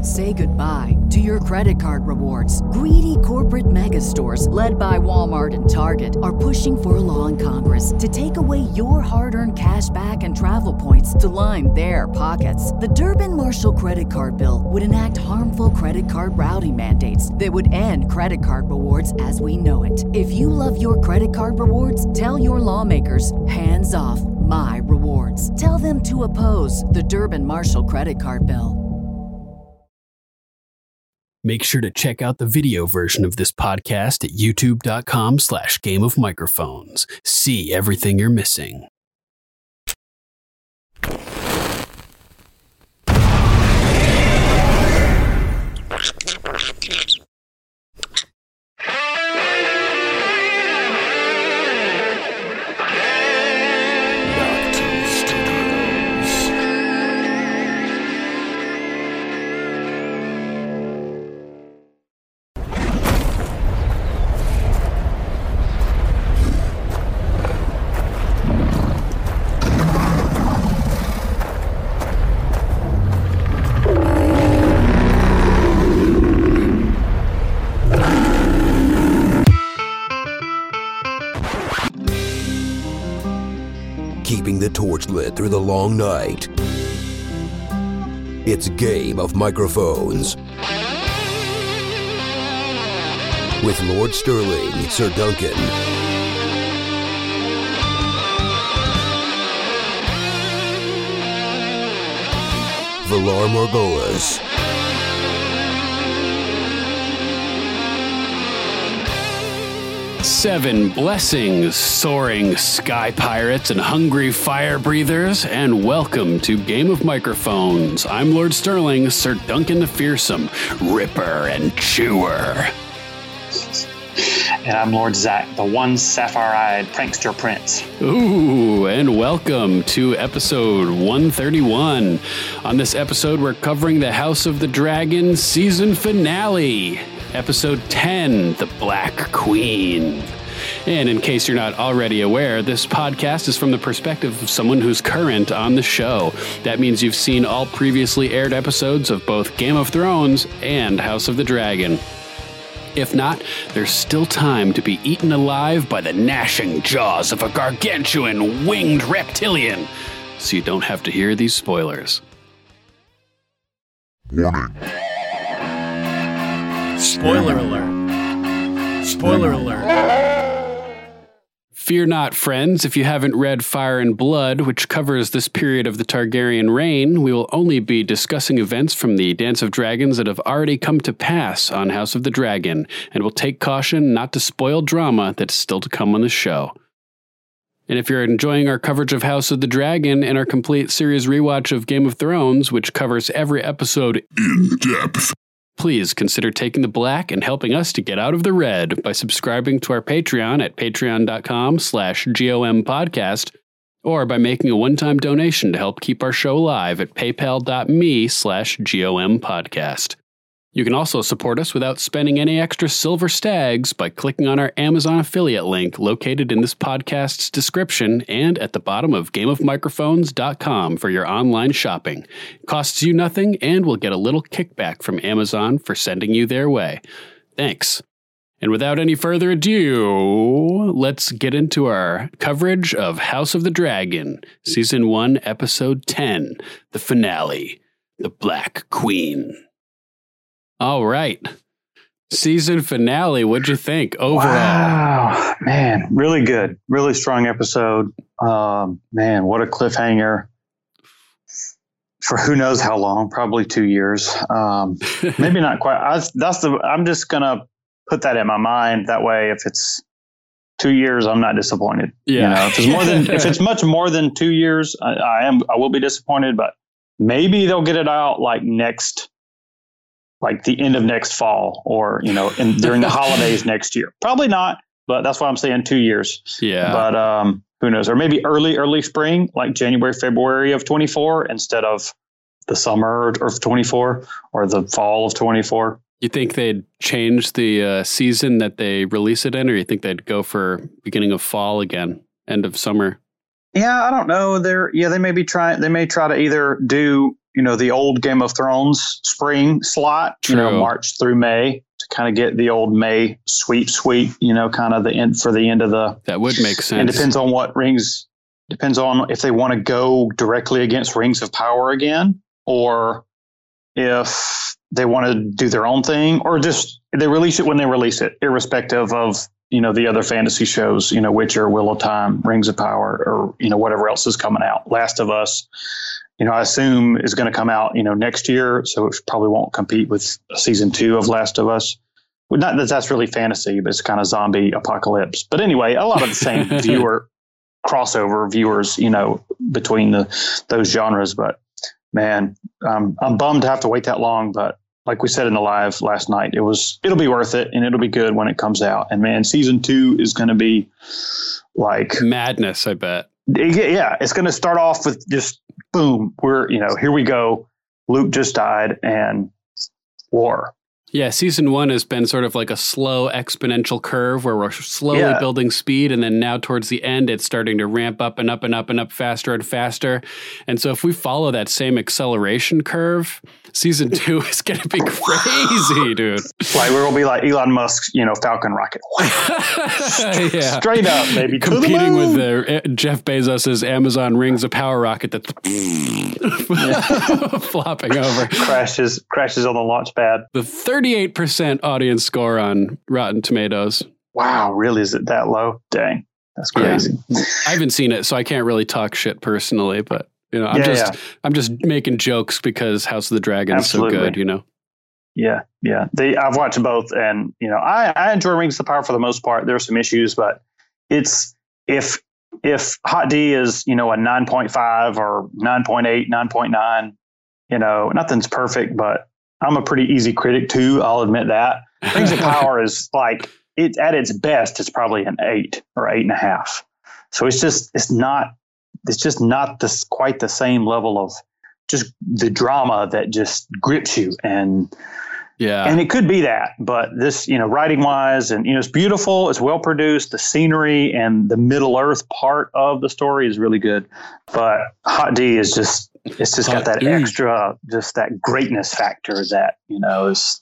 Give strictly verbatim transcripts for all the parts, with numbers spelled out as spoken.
Say goodbye to your credit card rewards. Greedy corporate mega stores, led by Walmart and Target, are pushing for a law in Congress to take away your hard-earned cash back and travel points to line their pockets. The Durbin-Marshall credit card bill would enact harmful credit card routing mandates that would end credit card rewards as we know it. If you love your credit card rewards, tell your lawmakers, hands off my rewards. Tell them to oppose the Durbin-Marshall credit card bill. Make sure to check out the video version of this podcast at youtube.com slash game of microphones. See everything you're missing. Keeping the torch lit through the long night. It's Game of Microphones. With Lord Sterling, Sir Duncan, Valar Morghulis, Seven blessings, soaring sky pirates and hungry fire breathers, and welcome to Game of Microphones. I'm Lord Sterling, Sir Duncan the Fearsome, Ripper and Chewer. And I'm Lord Zack, the one sapphire-eyed prankster prince. Ooh, and welcome to episode one thirty-one. On this episode, we're covering the House of the Dragon season finale. Episode ten, The Black Queen. And in case you're not already aware, this podcast is from the perspective of someone who's current on the show. That means you've seen all previously aired episodes of both Game of Thrones and House of the Dragon. If not, there's still time to be eaten alive by the gnashing jaws of a gargantuan winged reptilian, so you don't have to hear these spoilers. Warning. Spoiler alert. Spoiler alert. Fear not, friends, if you haven't read Fire and Blood, which covers this period of the Targaryen reign. We will only be discussing events from the Dance of Dragons that have already come to pass on House of the Dragon, and will take caution not to spoil drama that's still to come on the show. And if you're enjoying our coverage of House of the Dragon and our complete series rewatch of Game of Thrones, which covers every episode In depth, please consider taking the black and helping us to get out of the red by subscribing to our Patreon at patreon.com slash GOM podcast, or by making a one-time donation to help keep our show alive at paypal.me slash GOM podcast. You can also support us without spending any extra silver stags by clicking on our Amazon affiliate link located in this podcast's description and at the bottom of game of microphones dot com for your online shopping. It costs you nothing and will get a little kickback from Amazon for sending you their way. Thanks. And without any further ado, let's get into our coverage of House of the Dragon, Season one, Episode ten, the finale, The Black Queen. All right. Season finale. What'd you think overall? Wow, man, really good. Really strong episode. Um, man, what a cliffhanger. For who knows how long, probably two years. Um, maybe not quite. I, that's the, I'm just going to put that in my mind. That way, if it's two years, I'm not disappointed. Yeah. You know, if it's more than, if it's much more than two years, I, I am, I will be disappointed, but maybe they'll get it out like next like the end of next fall or, you know, in, during the holidays next year. Probably not, but that's why I'm saying two years. Yeah. But um, who knows? Or maybe early, early spring, like January, February of twenty-four instead of the summer of twenty-four or the fall of twenty-four. You think they'd change the uh, season that they release it in, or you think they'd go for beginning of fall again, end of summer? Yeah, I don't know. They're yeah, they may be trying. They may try to either do you know, the old Game of Thrones spring slot, True. you know, March through May to kind of get the old May sweep sweep, you know, kind of the end for the end of the. That would make sense. And depends on what rings, depends on if they want to go directly against Rings of Power again, or if they want to do their own thing, or just they release it when they release it, irrespective of, you know, the other fantasy shows, you know, Witcher, Wheel of Time, Rings of Power, or, you know, whatever else is coming out. Last of Us, you know, I assume is going to come out, you know, next year. So it probably won't compete with season two of Last of Us. Well, not that that's really fantasy, but it's kind of zombie apocalypse. But anyway, a lot of the same viewer crossover viewers, you know, between the those genres. But man, um, I'm bummed to have to wait that long. But like we said in the live last night, it was it'll be worth it, and it'll be good when it comes out. And man, season two is going to be like madness, I bet. It, yeah, it's going to start off with just boom. We're you know here we go. Luke just died, and war. Yeah, season one has been sort of like a slow exponential curve where we're slowly Yeah. building speed. And then now towards the end, it's starting to ramp up and up and up and up faster and faster. And so if we follow that same acceleration curve, season two is going to be crazy, dude. Like we're going to be like Elon Musk's, you know, Falcon rocket. Yeah. Straight up, baby. To the Competing with moon. the uh, Jeff Bezos's Amazon Rings of Power rocket that's flopping over. crashes crashes on the launch pad. The thirty-eight percent audience score on Rotten Tomatoes. Wow, really? Is it that low? Dang, that's crazy. I haven't seen it, so I can't really talk shit personally, but you know, I'm Yeah, just yeah. I'm just making jokes because House of the Dragon is so Absolutely. good, you know. Yeah, yeah. They, I've watched both, and you know, I, I enjoy Rings of Power for the most part. There are some issues, but it's if if Hot D is you know a nine point five or nine point eight, nine point nine, you know, nothing's perfect, but I'm a pretty easy critic too. I'll admit that. Rings of Power is like it at its best. It's probably an eight or eight and a half. So it's just it's not it's just not this quite the same level of just the drama that just grips you and. Yeah. And it could be that, but this, you know, writing wise and, you know, it's beautiful. It's well produced. The scenery and the Middle Earth part of the story is really good. But Hot D is just, it's just got Hot that D. extra, just that greatness factor that, you know, is,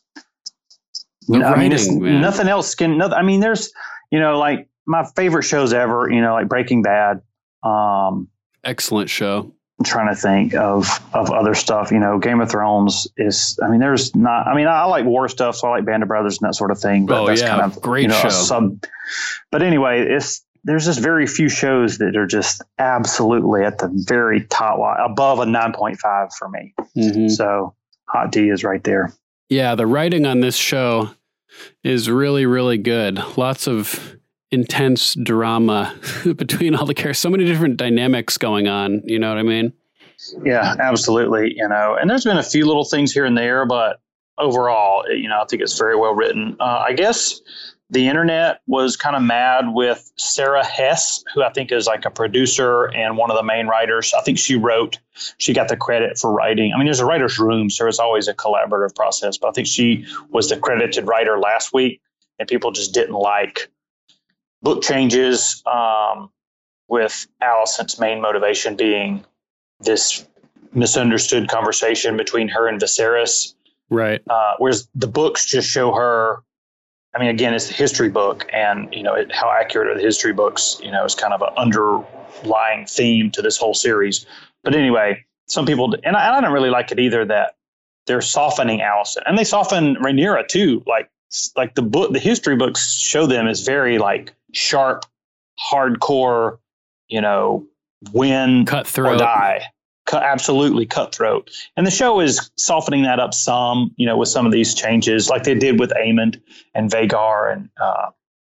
The you know, I mean, it's, writing, man. nothing else can, nothing, I mean, there's, you know, like my favorite shows ever, you know, like Breaking Bad. Um, Excellent show. I'm trying to think of, of other stuff, you know, Game of Thrones is, I mean, there's not, I mean, I, I like war stuff. So I like Band of Brothers and that sort of thing, but Oh, that's yeah. kind of Great you know, show. a sub, but anyway, it's, there's just very few shows that are just absolutely at the very top line above a nine point five for me. Mhm. So Hot D is right there. Yeah, the writing on this show is really, really good. Lots of intense drama between all the characters. So many different dynamics going on. You know what I mean? Yeah, absolutely. You know, and there's been a few little things here and there, but overall, you know, I think it's very well written. Uh, I guess the internet was kind of mad with Sarah Hess, who I think is like a producer and one of the main writers. I think she wrote, she got the credit for writing. I mean, there's a writer's room, so it's always a collaborative process, but I think she was the credited writer last week, and people just didn't like book changes um, with Allison's main motivation being this misunderstood conversation between her and Viserys. Right. Uh, whereas the books just show her, I mean, again, it's a history book, and, you know, it, how accurate are the history books, you know, is kind of an underlying theme to this whole series. But anyway, some people, and I, and I don't really like it either, that they're softening Allison, and they soften Rhaenyra too. Like, like the book, the history books show them as very like sharp, hardcore, you know, win Cutthroat. or die. Cut, absolutely cutthroat. And the show is softening that up some, you know, with some of these changes, like they did with Aemond and Vagar and uh,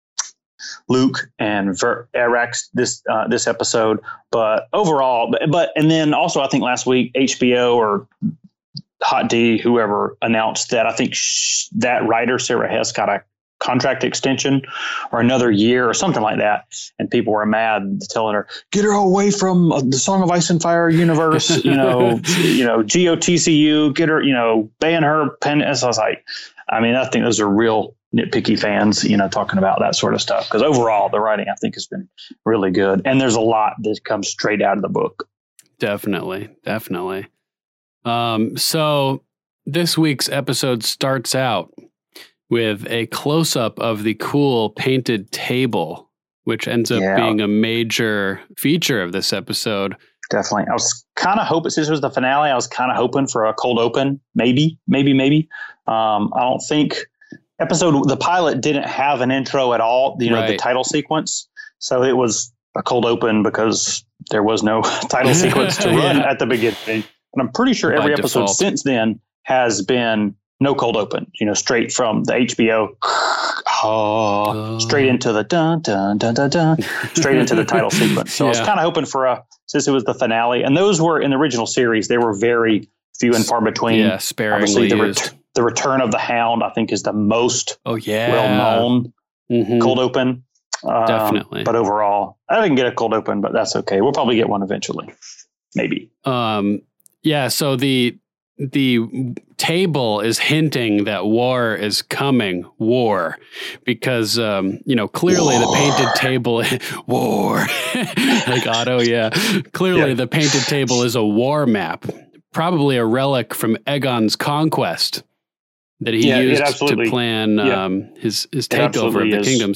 Luke and Ver- Arax this uh, this episode. But overall, but, but and then also I think last week H B O or Hot D, whoever announced that I think sh- that writer Sarah Hess got a contract extension or another year or something like that, and people were mad, telling her, get her away from uh, the Song of Ice and Fire universe, you know, you know, G O T C U, get her, you know, ban her pen. And so I was like, I mean, I think those are real nitpicky fans, you know, talking about that sort of stuff, because overall the writing I think has been really good, and there's a lot that comes straight out of the book. Definitely. Definitely. Um, so this week's episode starts out with a close-up of the cool painted table, which ends up Yeah. being a major feature of this episode. Definitely. I was kind of hoping, since it was the finale, I was kind of hoping for a cold open. Maybe, maybe, maybe. Um, I don't think episode, the pilot didn't have an intro at all, you know, the Right. title sequence. So it was a cold open because there was no title sequence to run Yeah. at the beginning. And I'm pretty sure By every episode default. since then has been no cold open, you know, straight from the H B O, oh, straight into the dun, dun, dun, dun, dun, straight into the title sequence. So I was Yeah. kind of hoping for a, since it was the finale, and those were in the original series, they were very few and far between. Yeah, sparingly Obviously, the, used. ret- the Return of the Hound, I think, is the most Oh, yeah. well known Mhm. cold open. Um, Definitely. But overall, I didn't get a cold open, but that's okay. We'll probably get one eventually. Maybe. Um, yeah, so the the table is hinting that war is coming, war, because um, you know, clearly the painted table war. Like Otto, yeah. Clearly Yeah. the painted table is a war map, probably a relic from Aegon's conquest that he Yeah, it used to absolutely- plan yeah. um, his his It takeover of absolutely the is. kingdoms.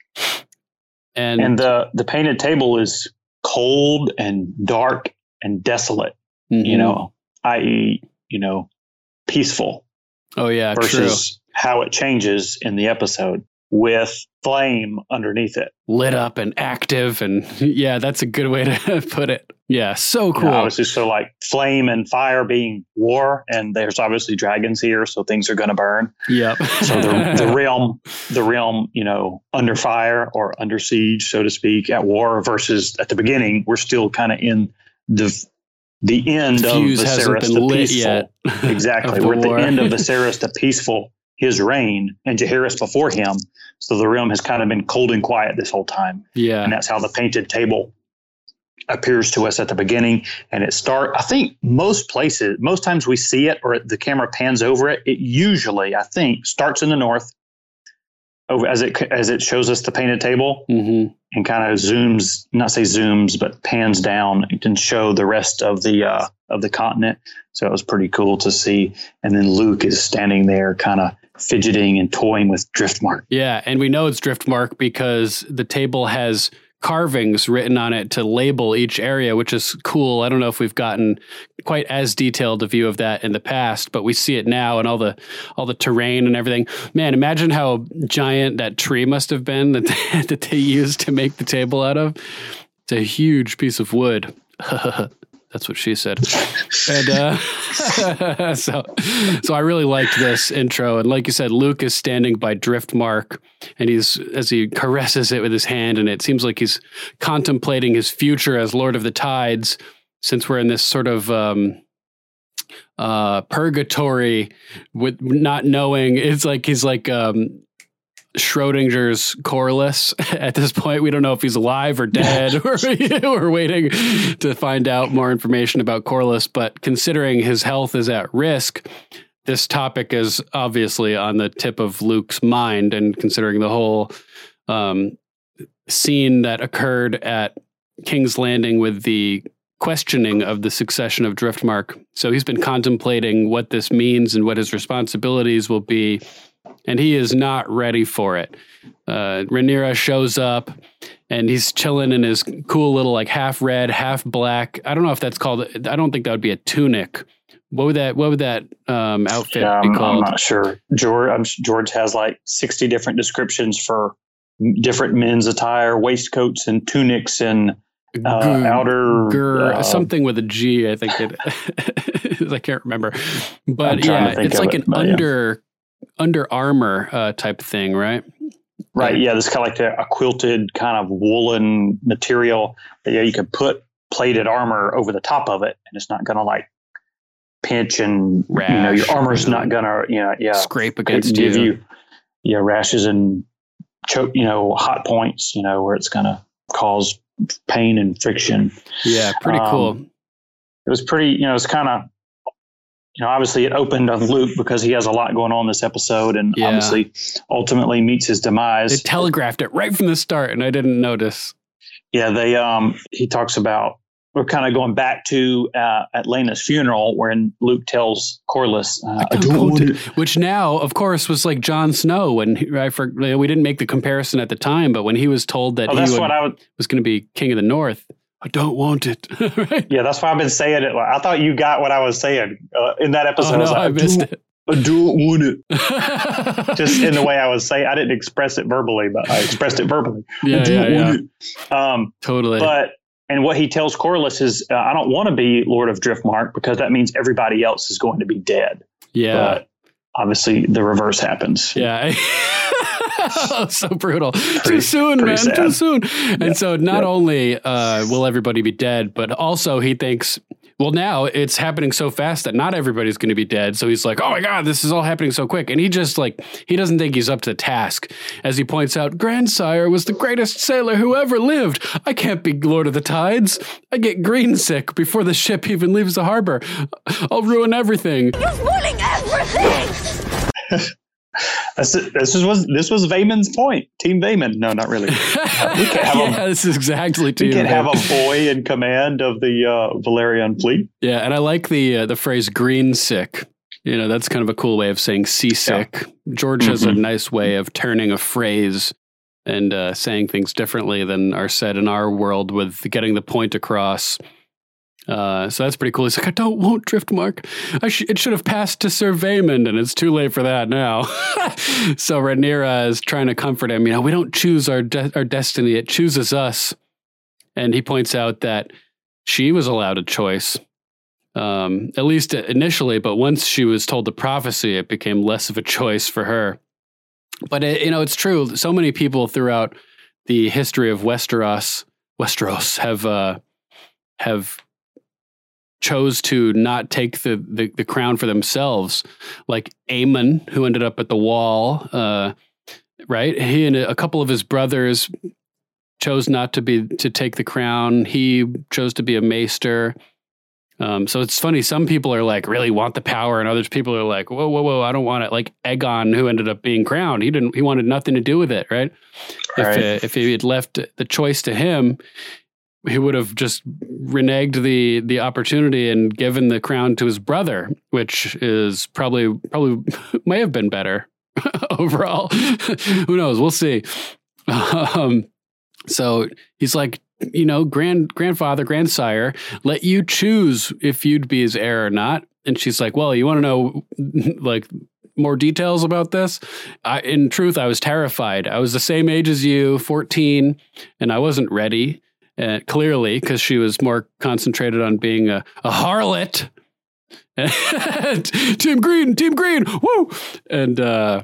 And, And the, the painted table is cold and dark and desolate, mhm. you know, that is, you know, peaceful. oh yeah, true. Versus how it changes in the episode with flame underneath it. Lit up and active, and yeah, that's a good way to put it. Yeah, so You cool. know, obviously, so like flame and fire being war, and there's obviously dragons here, so things are going to burn. Yep. So the, the realm, the realm, you know, under fire or under siege, so to speak, at war. Versus at the beginning, we're still kind of in the the end The of fuse hasn't Viserys been the lit peaceful. yet. Exactly, of the we're at war. the end of Viserys the peaceful, his reign, and Jaehaerys before him. So the realm has kind of been cold and quiet this whole time. Yeah. And that's how the painted table appears to us at the beginning. And it start, I think most places, most times we see it or the camera pans over it, it usually, I think, starts in the north over as it as it shows us the painted table hmm and kind of zooms, not say zooms, but pans down and show the rest of the uh, of the continent. So it was pretty cool to see. And then Luke is standing there kind of fidgeting and toying with Driftmark. Yeah, and we know it's Driftmark because the table has carvings written on it to label each area, which is cool. I don't know if we've gotten quite as detailed a view of that in the past, but we see it now and all the all the terrain and everything. Man, imagine how giant that tree must have been that they, that they used to make the table out of. It's a huge piece of wood. That's what she said. And uh, so, so I really liked this intro. And like you said, Luke is standing by Driftmark, and he's as he caresses it with his hand, and it seems like he's contemplating his future as Lord of the Tides. Since we're in this sort of um, uh, purgatory with not knowing, it's like he's like. Um, Schrodinger's Corlys at this point. We don't know if he's alive or dead. We're waiting to find out more information about Corlys, but considering his health is at risk, this topic is obviously on the tip of Luke's mind, and considering the whole um, scene that occurred at King's Landing with the questioning of the succession of Driftmark. So he's been contemplating what this means and what his responsibilities will be. And he is not ready for it. Uh, Rhaenyra shows up, and he's chilling in his cool little like half red, half black. I don't know if that's called. I don't think that would be a tunic. What would that? What would that um, outfit Yeah, be I'm, I'm called? not sure. George, I'm, George has like sixty different descriptions for different men's attire, waistcoats and tunics and uh, Gur- outer gur- uh, something with a G. I think it. I can't remember, I'm but trying to yeah, think it's of like it, an but yeah. under under armor uh, type thing, right? Right. Yeah. This kind of like a, a quilted kind of woolen material that yeah, you could put plated armor over the top of it, and it's not going to like pinch and Rash, you know your armor's you know, not going to you know yeah Scrape against give you. you yeah rashes and choke you know hot points you know where it's going to cause pain and friction. Yeah, pretty Um, cool. It was pretty you know it's kind of. You know, obviously it opened on Luke because he has a lot going on this episode, and Yeah. obviously ultimately meets his demise. They telegraphed it right from the start, and I didn't notice. Yeah, they um he talks about we're kind of going back to uh, at Lena's funeral, when Luke tells Corlys, uh, I don't want it. Which now, of course, was like Jon Snow. When he, I for, we didn't make the comparison at the time, but when he was told that oh, he that's would, what I would, was going to be king of the North, I don't want it. Right? Yeah, that's why I've been saying it. I thought you got what I was saying uh, in that episode. Oh, I was no, like, I missed it. I don't want it. Just in the way I was saying, I didn't express it verbally, but I expressed it verbally. Yeah, I don't yeah, want yeah. it. Um, totally. But and what he tells Corlys is, uh, I don't want to be Lord of Driftmark because that means everybody else is going to be dead. Yeah. But obviously, the reverse happens. Yeah. Oh, so brutal. Pretty, too soon, man. sad. Too soon. And Yeah. so not Yep. only uh, will everybody be dead, but also he thinks, well, now it's happening so fast that not everybody's going to be dead. So he's like, oh my God, this is all happening so quick. And he just like, he doesn't think he's up to the task. As he points out, Grandsire was the greatest sailor who ever lived. I can't be Lord of the Tides. I get green sick before the ship even leaves the harbor. I'll ruin everything. You're ruining everything! This, this was this was Vaemon's point. Team Vaemon. No, not really. Uh, we can't have yeah, a, this is exactly we Team can have a Vaemon. boy in command of the uh, Valerian fleet. Yeah, and I like the uh, the phrase green sick. You know, that's kind of a cool way of saying seasick. Yeah. George has Mm-hmm. a nice way of turning a phrase and uh, saying things differently than are said in our world with getting the point across. Uh, so that's pretty cool. He's like, I don't want Driftmark. I sh- it should have passed to Sir Vaemond, and it's too late for that now. So Rhaenyra is trying to comfort him. You know, we don't choose our de- our destiny; it chooses us. And he points out that she was allowed a choice, um, at least initially. But once she was told the prophecy, it became less of a choice for her. But it, you know, it's true. So many people throughout the history of Westeros, Westeros have uh, have. chose to not take the, the, the crown for themselves, like Aemon, who ended up at the wall, uh, right? He and a couple of his brothers chose not to be to take the crown. He chose to be a maester. Um, so it's funny. Some people are like, really want the power, and other people are like, whoa, whoa, whoa, I don't want it. Like Aegon, who ended up being crowned, he didn't. He wanted nothing to do with it, right? Right. If uh, if he had left the choice to him, he would have just reneged the the opportunity and given the crown to his brother, which is probably probably may have been better overall. Who knows? We'll see. Um, so he's like, you know, grand grandfather, grandsire, let you choose if you'd be his heir or not. And she's like, well, you want to know like more details about this? I, in truth, I was terrified. I was the same age as you, fourteen, and I wasn't ready. Uh, clearly, because she was more concentrated on being a, a harlot. Team Green, Team Green, woo! And uh,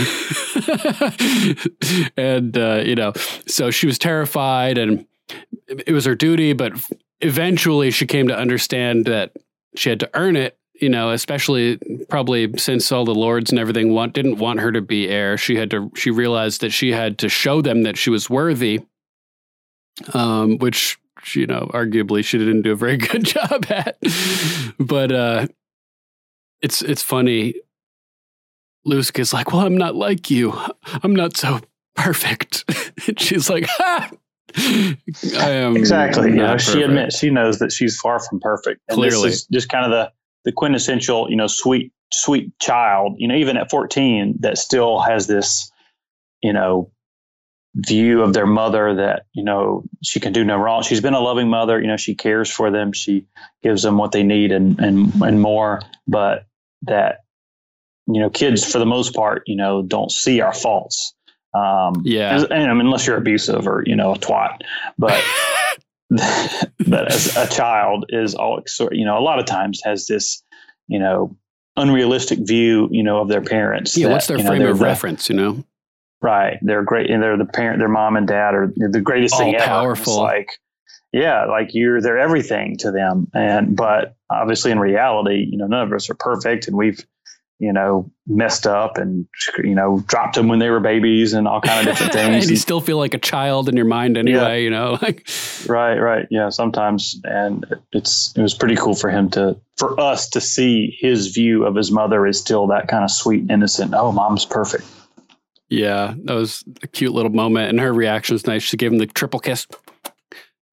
and uh, you know, so she was terrified, and it was her duty. But eventually, she came to understand that she had to earn it. You know, especially probably since all the lords and everything want didn't want her to be heir. She had to. She realized that she had to show them that she was worthy. Um, which, you know, arguably she didn't do a very good job at. But uh, it's it's funny. Lusk is like, well, I'm not like you. I'm not so perfect. And she's like, ha! I am Exactly. You know, not she perfect. admits, she knows that she's far from perfect. And Clearly. this is just kind of the, the quintessential, you know, sweet, sweet child, you know, even at fourteen, that still has this, you know, view of their mother that, you know, she can do no wrong. She's been a loving mother. You know, she cares for them. She gives them what they need and, and, and more, but that, you know, kids for the most part, you know, don't see our faults. Um, Yeah. And, and I mean, unless you're abusive or, you know, a twat, but, but as a child is all, you know, a lot of times has this, you know, unrealistic view, you know, of their parents. Yeah, that, what's their you know, frame they're of the- reference, you know? Right. They're great. And they're the parent, their mom and dad are the greatest All thing ever. powerful. It's like, yeah, like you're, they're everything to them. And, but obviously in reality, you know, none of us are perfect, and we've, you know, messed up and, you know, dropped them when they were babies and all kind of different things. And you still feel like a child in your mind anyway, Yeah. you know? Like, Right. Right. Yeah. Sometimes. And it's, it was pretty cool for him to, for us to see his view of his mother is still that kind of sweet, innocent. Oh, mom's perfect. yeah, that was a cute little moment. And her reaction was nice. She gave him the triple kiss.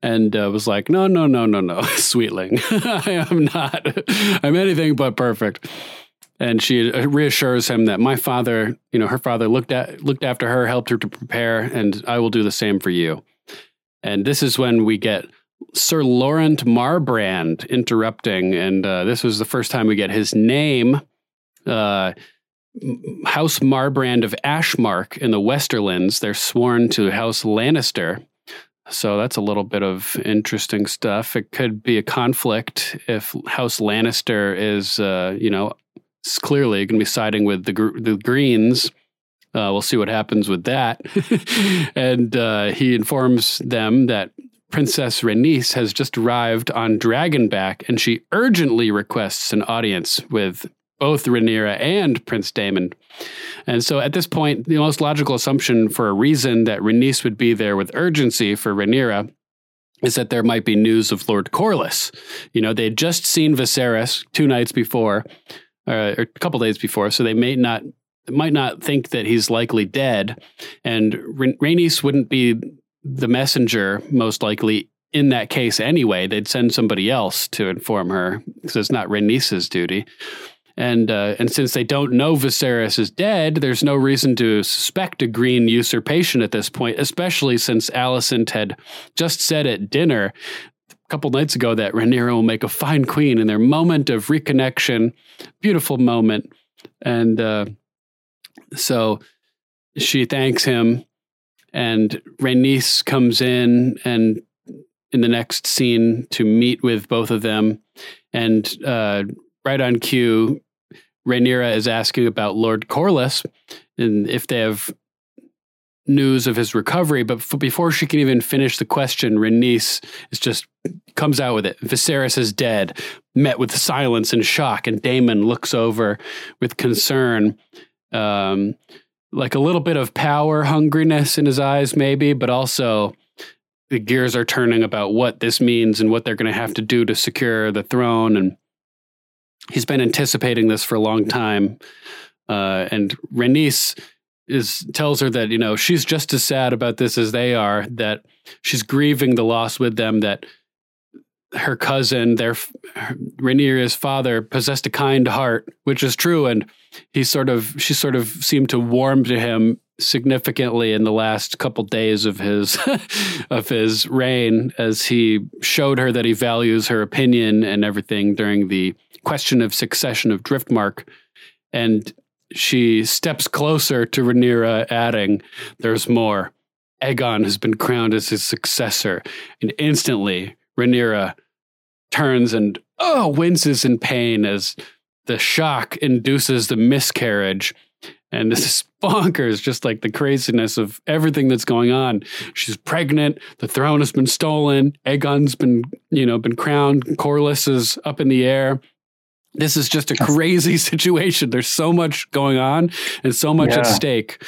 and uh, was like, no, no, no, no, no, sweetling. I am not. I'm anything but perfect. And she reassures him that my father, you know, her father looked at looked after her, helped her to prepare, and I will do the same for you. And this is when we get Sir Laurent Marbrand interrupting, and uh, this was the first time we get his name. Uh, House Marbrand of Ashmark in the Westerlands. They're sworn to House Lannister. So that's a little bit of interesting stuff. It could be a conflict if House Lannister is, uh, you know, it's clearly going to be siding with the gr- the Greens. Uh, we'll see what happens with that. And uh, he informs them that Princess Rhaenys has just arrived on Dragonback, and she urgently requests an audience with both Rhaenyra and Prince Daemon. And so at this point, the most logical assumption for a reason that Rhaenys would be there with urgency for Rhaenyra is that there might be news of Lord Corlys. You know, they had just seen Viserys two nights before, uh, or a couple days before, so they may not might not think that he's likely dead. And Rha- Rhaenys wouldn't be the messenger, most likely, in that case anyway. They'd send somebody else to inform her, because it's not Rhaenys' duty. And uh, and since they don't know Viserys is dead, there's no reason to suspect a green usurpation at this point, especially since Alicent had just said at dinner a couple nights ago that Rhaenyra will make a fine queen in their moment of reconnection. Beautiful moment. And uh, so she thanks him, and Rhaenys comes in and in the next scene to meet with both of them. And uh, right on cue, Rhaenyra is asking about Lord Corlys and if they have news of his recovery. But f- before she can even finish the question, Rhaenys is just comes out with it. Viserys is dead, met with silence and shock. And Daemon looks over with concern, um, like a little bit of power hungriness in his eyes, maybe, but also the gears are turning about what this means and what they're going to have to do to secure the throne. And he's been anticipating this for a long time. Uh, and Rhaenys is tells her that, you know, she's just as sad about this as they are, that she's grieving the loss with them, that her cousin, their Rhaenyra's father, possessed a kind heart, which is true. And he sort of, she sort of seemed to warm to him significantly in the last couple days of his of his reign, as he showed her that he values her opinion and everything during the question of succession of Driftmark. And she steps closer to Rhaenyra, adding, "There's more. Aegon has been crowned as his successor." And instantly, Rhaenyra turns and oh winces in pain as the shock induces the miscarriage. And this is bonkers, just like the craziness of everything that's going on. She's pregnant. The throne has been stolen. Aegon's been, you know, been crowned. Corlys is up in the air. This is just a crazy situation. There's so much going on and so much yeah. at stake.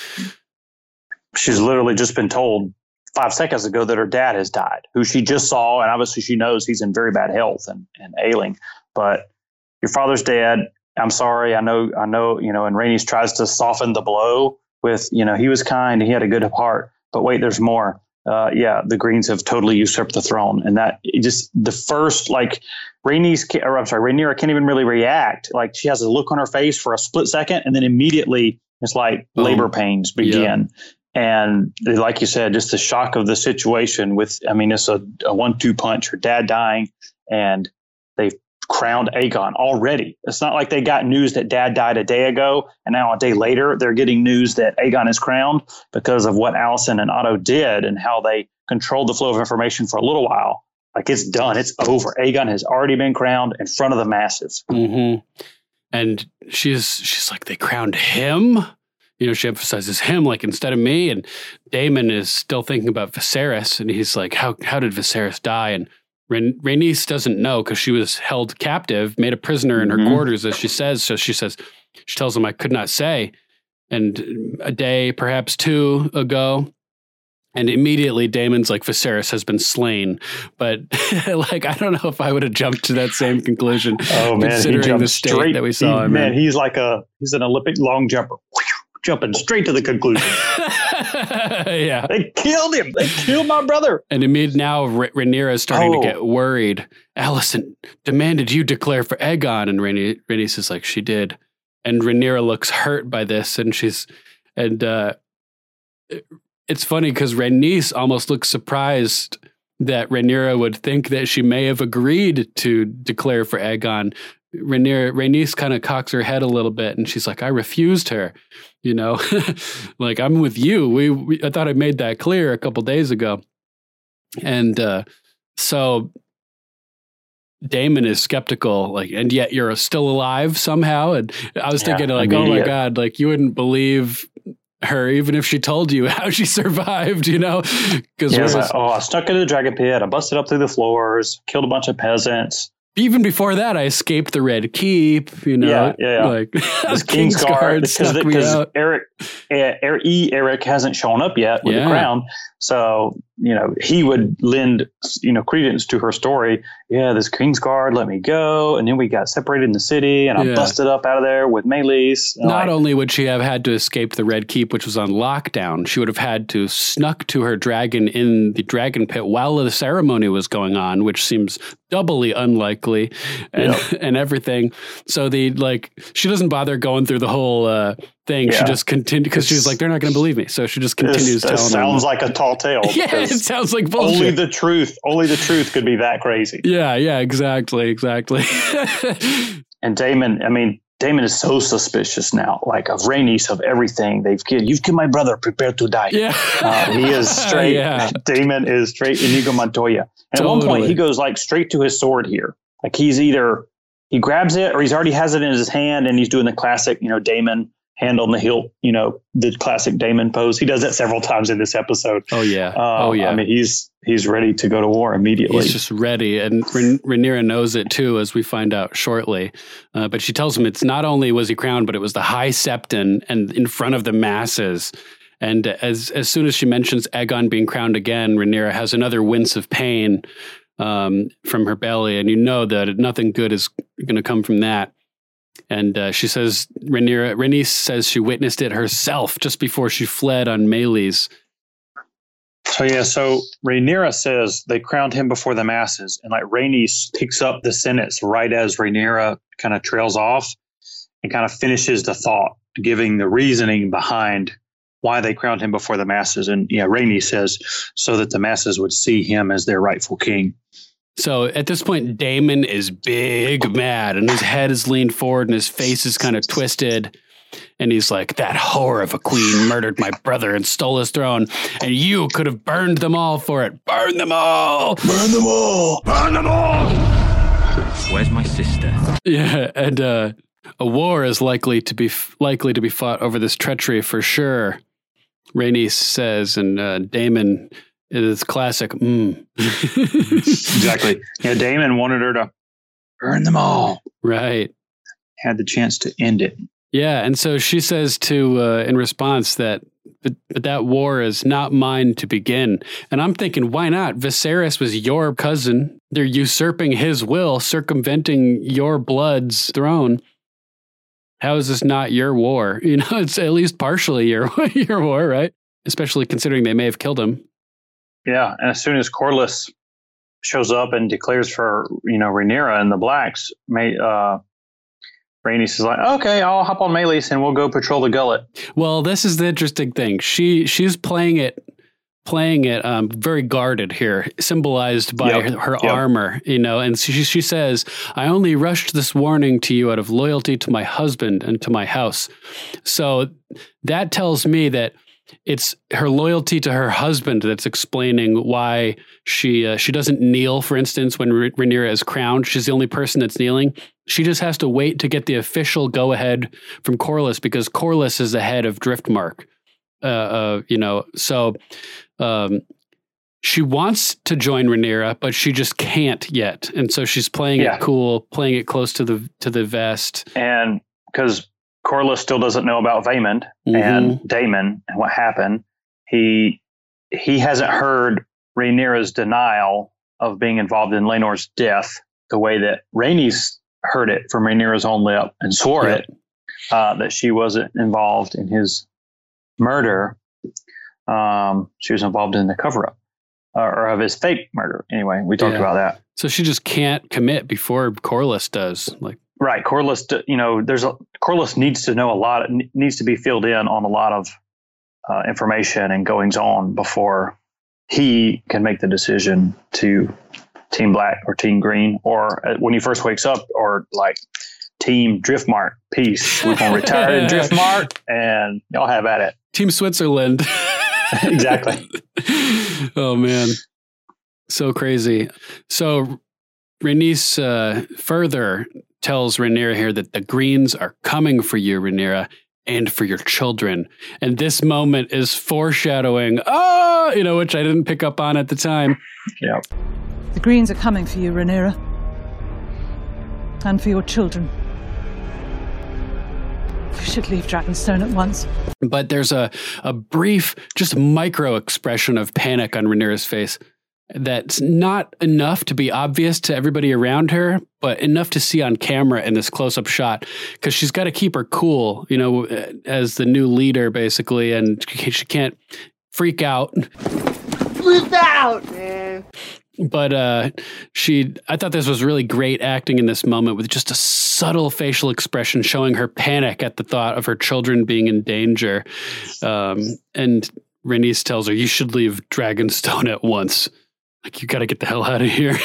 She's literally just been told five seconds ago that her dad has died, who she just saw. And obviously she knows he's in very bad health and, and ailing. But your father's dead. I'm sorry. I know, I know, you know, and Rhaenys tries to soften the blow with, you know, he was kind, he had a good heart, but wait, there's more. Uh, yeah, the Greens have totally usurped the throne. And that just the first, like Rhaenys, or I'm sorry, Rhaenyra can't even really react. Like she has a look on her face for a split second, and then immediately it's like Boom. labor pains begin. Yeah. And like you said, just the shock of the situation with, I mean, it's a, a one two punch, her dad dying, and they've crowned Aegon already. It's not like they got news that dad died a day ago and now a day later they're getting news that Aegon is crowned, because of what Alicent and Otto did and how they controlled the flow of information for a little while. Like it's done. It's over. Aegon has already been crowned in front of the masses. Mm-hmm. And she's she's like, they crowned him? You know, she emphasizes him, like instead of me. And Daemon is still thinking about Viserys, and he's like, how how did Viserys die? And Rhaen- Rhaenys doesn't know because she was held captive, made a prisoner in her mm-hmm. quarters, as she says. So she says, she tells him, I could not say. And a day, perhaps two ago, and immediately Daemon's like, Viserys has been slain. But like, I don't know if I would have jumped to that same conclusion. Oh man, considering the state straight, that we saw he, him man, in. he's like a, he's an Olympic long jumper. Jumping straight to the conclusion. yeah. They killed him. They killed my brother. And immediately now R- Rhaenyra is starting Oh. to get worried. Alicent demanded you declare for Aegon. And Rhaeny- Rhaenys is like, she did. And Rhaenyra looks hurt by this. And she's, and uh, it, it's funny because Rhaenys almost looks surprised that Rhaenyra would think that she may have agreed to declare for Aegon. Rhaenyra, Rhaenys kind of cocks her head a little bit, and she's like, I refused her, you know, like, I'm with you. We, we I thought I made that clear a couple days ago. And uh, so Daemon is skeptical, like, and yet you're still alive somehow. And I was Yeah, thinking, like, oh my immediate. God, like, you wouldn't believe her even if she told you how she survived, you know? Because Yeah, it's like, oh, I stuck into the dragon pit. I busted up through the floors, killed a bunch of peasants. even before that, I escaped the Red Keep, you know, Yeah, yeah, yeah. like The King's Guard because snuck me out. Eric, er, E. Eric hasn't shown up yet with Yeah. the crown, so you know he would lend you know credence to her story. Yeah, this King's Guard let me go, and then we got separated in the city, and I Yeah. busted up out of there with Meleys. And Not like, only would she have had to escape the Red Keep, which was on lockdown, she would have had to snuck to her dragon in the dragon pit while the ceremony was going on, which seems doubly unlikely, and Yeah. and everything. So the like she doesn't bother going through the whole uh, thing. She Yeah. just continued because she's like, they're not going to believe me. So she just this, continues this telling sounds them. like a tall tale. Yeah, it because sounds like bullshit. only the truth, only the truth could be that crazy. yeah, yeah, exactly, exactly. And Daemon, I mean, Daemon is so suspicious now, like of Rhaenys, of everything. They've killed, you've killed my brother, prepare to die. yeah, Uh, he is straight. Yeah. Daemon is straight Inigo Montoya. And at one point, Totally. he goes like straight to his sword here. Like he's either he grabs it or he's already has it in his hand and he's doing the classic, you know, Daemon hand on the hilt, you know, the classic Daemon pose. He does that several times in this episode. Oh yeah, Uh, oh yeah. I mean, he's he's ready to go to war immediately. He's just ready, and Rhan- Rhaenyra knows it too, as we find out shortly. Uh, but she tells him it's not only was he crowned, but it was the High Septon and in front of the masses. And as as soon as she mentions Aegon being crowned again, Rhaenyra has another wince of pain um, from her belly, and you know that nothing good is going to come from that. And uh, she says, Rhaenyra, Rhaenys says she witnessed it herself just before she fled on Meleys. So yeah, so Rhaenyra says they crowned him before the masses, and like Rhaenys picks up the sentence right as Rhaenyra kind of trails off, and kind of finishes the thought, giving the reasoning behind why they crowned him before the masses. And yeah, Rhaenys says so that the masses would see him as their rightful king. So at this point, Daemon is big mad, and his head is leaned forward, and his face is kind of twisted. And he's like, that whore of a queen murdered my brother and stole his throne, and you could have burned them all for it. Burn them all! Burn them all! Burn them all! Where's my sister? Yeah, and uh, a war is likely to be likely to be fought over this treachery for sure. Rhaenys says, and uh, Daemon is classic. Mm. Exactly. Yeah, Daemon wanted her to burn them all. Right. Had the chance to end it. Yeah, and so she says to uh, in response that but, but that war is not mine to begin. And I'm thinking, why not? Viserys was your cousin. They're usurping his will, circumventing your blood's throne. How is this not your war? You know, it's at least partially your your war, right? Especially considering they may have killed him. Yeah, and as soon as Corlys shows up and declares for you know Rhaenyra and the Blacks, may uh, Rhaenys is like, okay, I'll hop on Meleys and we'll go patrol the gullet. Well, this is the interesting thing. She she's playing it playing it um, very guarded here, symbolized by Yep. her, her Yep. armor, you know, and she she says, I only rushed this warning to you out of loyalty to my husband and to my house. So that tells me that it's her loyalty to her husband that's explaining why she uh, she doesn't kneel, for instance, when Rha- Rhaenyra is crowned. She's the only person that's kneeling. She just has to wait to get the official go-ahead from Corlys because Corlys is the head of Driftmark. Uh, uh, you know, so um, she wants to join Rhaenyra, but she just can't yet, and so she's playing Yeah. it cool, playing it close to the to the vest. And because Corlys still doesn't know about Vaemond Mhm. and Daemon and what happened, he he hasn't heard Rhaenyra's denial of being involved in Laenor's death the way that Rhaenys heard it from Rhaenyra's own lip and swore Yep. it, uh, that she wasn't involved in his murder. um, she was involved in the cover-up uh, or of his fake murder. Anyway, we talked Yeah. about that. So she just can't commit before Corliss does. Like, Right. Corliss, you know, there's a Corliss needs to know a lot, needs to be filled in on a lot of uh, information and goings on before he can make the decision to Team Black or Team Green, or uh, when he first wakes up, or like Team Driftmark. Peace. We're going to retire in Driftmark and y'all have at it. Team Switzerland. Exactly. Oh, man. So crazy. So Rhaenys uh, further tells Rhaenyra here that the Greens are coming for you, Rhaenyra, and for your children. And this moment is foreshadowing, oh, you know, which I didn't pick up on at the time. Yeah. The Greens are coming for you, Rhaenyra. And for your children. You should leave Dragonstone at once. But there's a, a brief, just micro expression of panic on Rhaenyra's face that's not enough to be obvious to everybody around her, but enough to see on camera in this close-up shot, because she's got to keep her cool, you know, as the new leader, basically, and she can't freak out. Flip out, man. But uh, she, I thought this was really great acting in this moment with just a subtle facial expression showing her panic at the thought of her children being in danger. Um, and Rhaenys tells her, you should leave Dragonstone at once. Like, you got to get the hell out of here.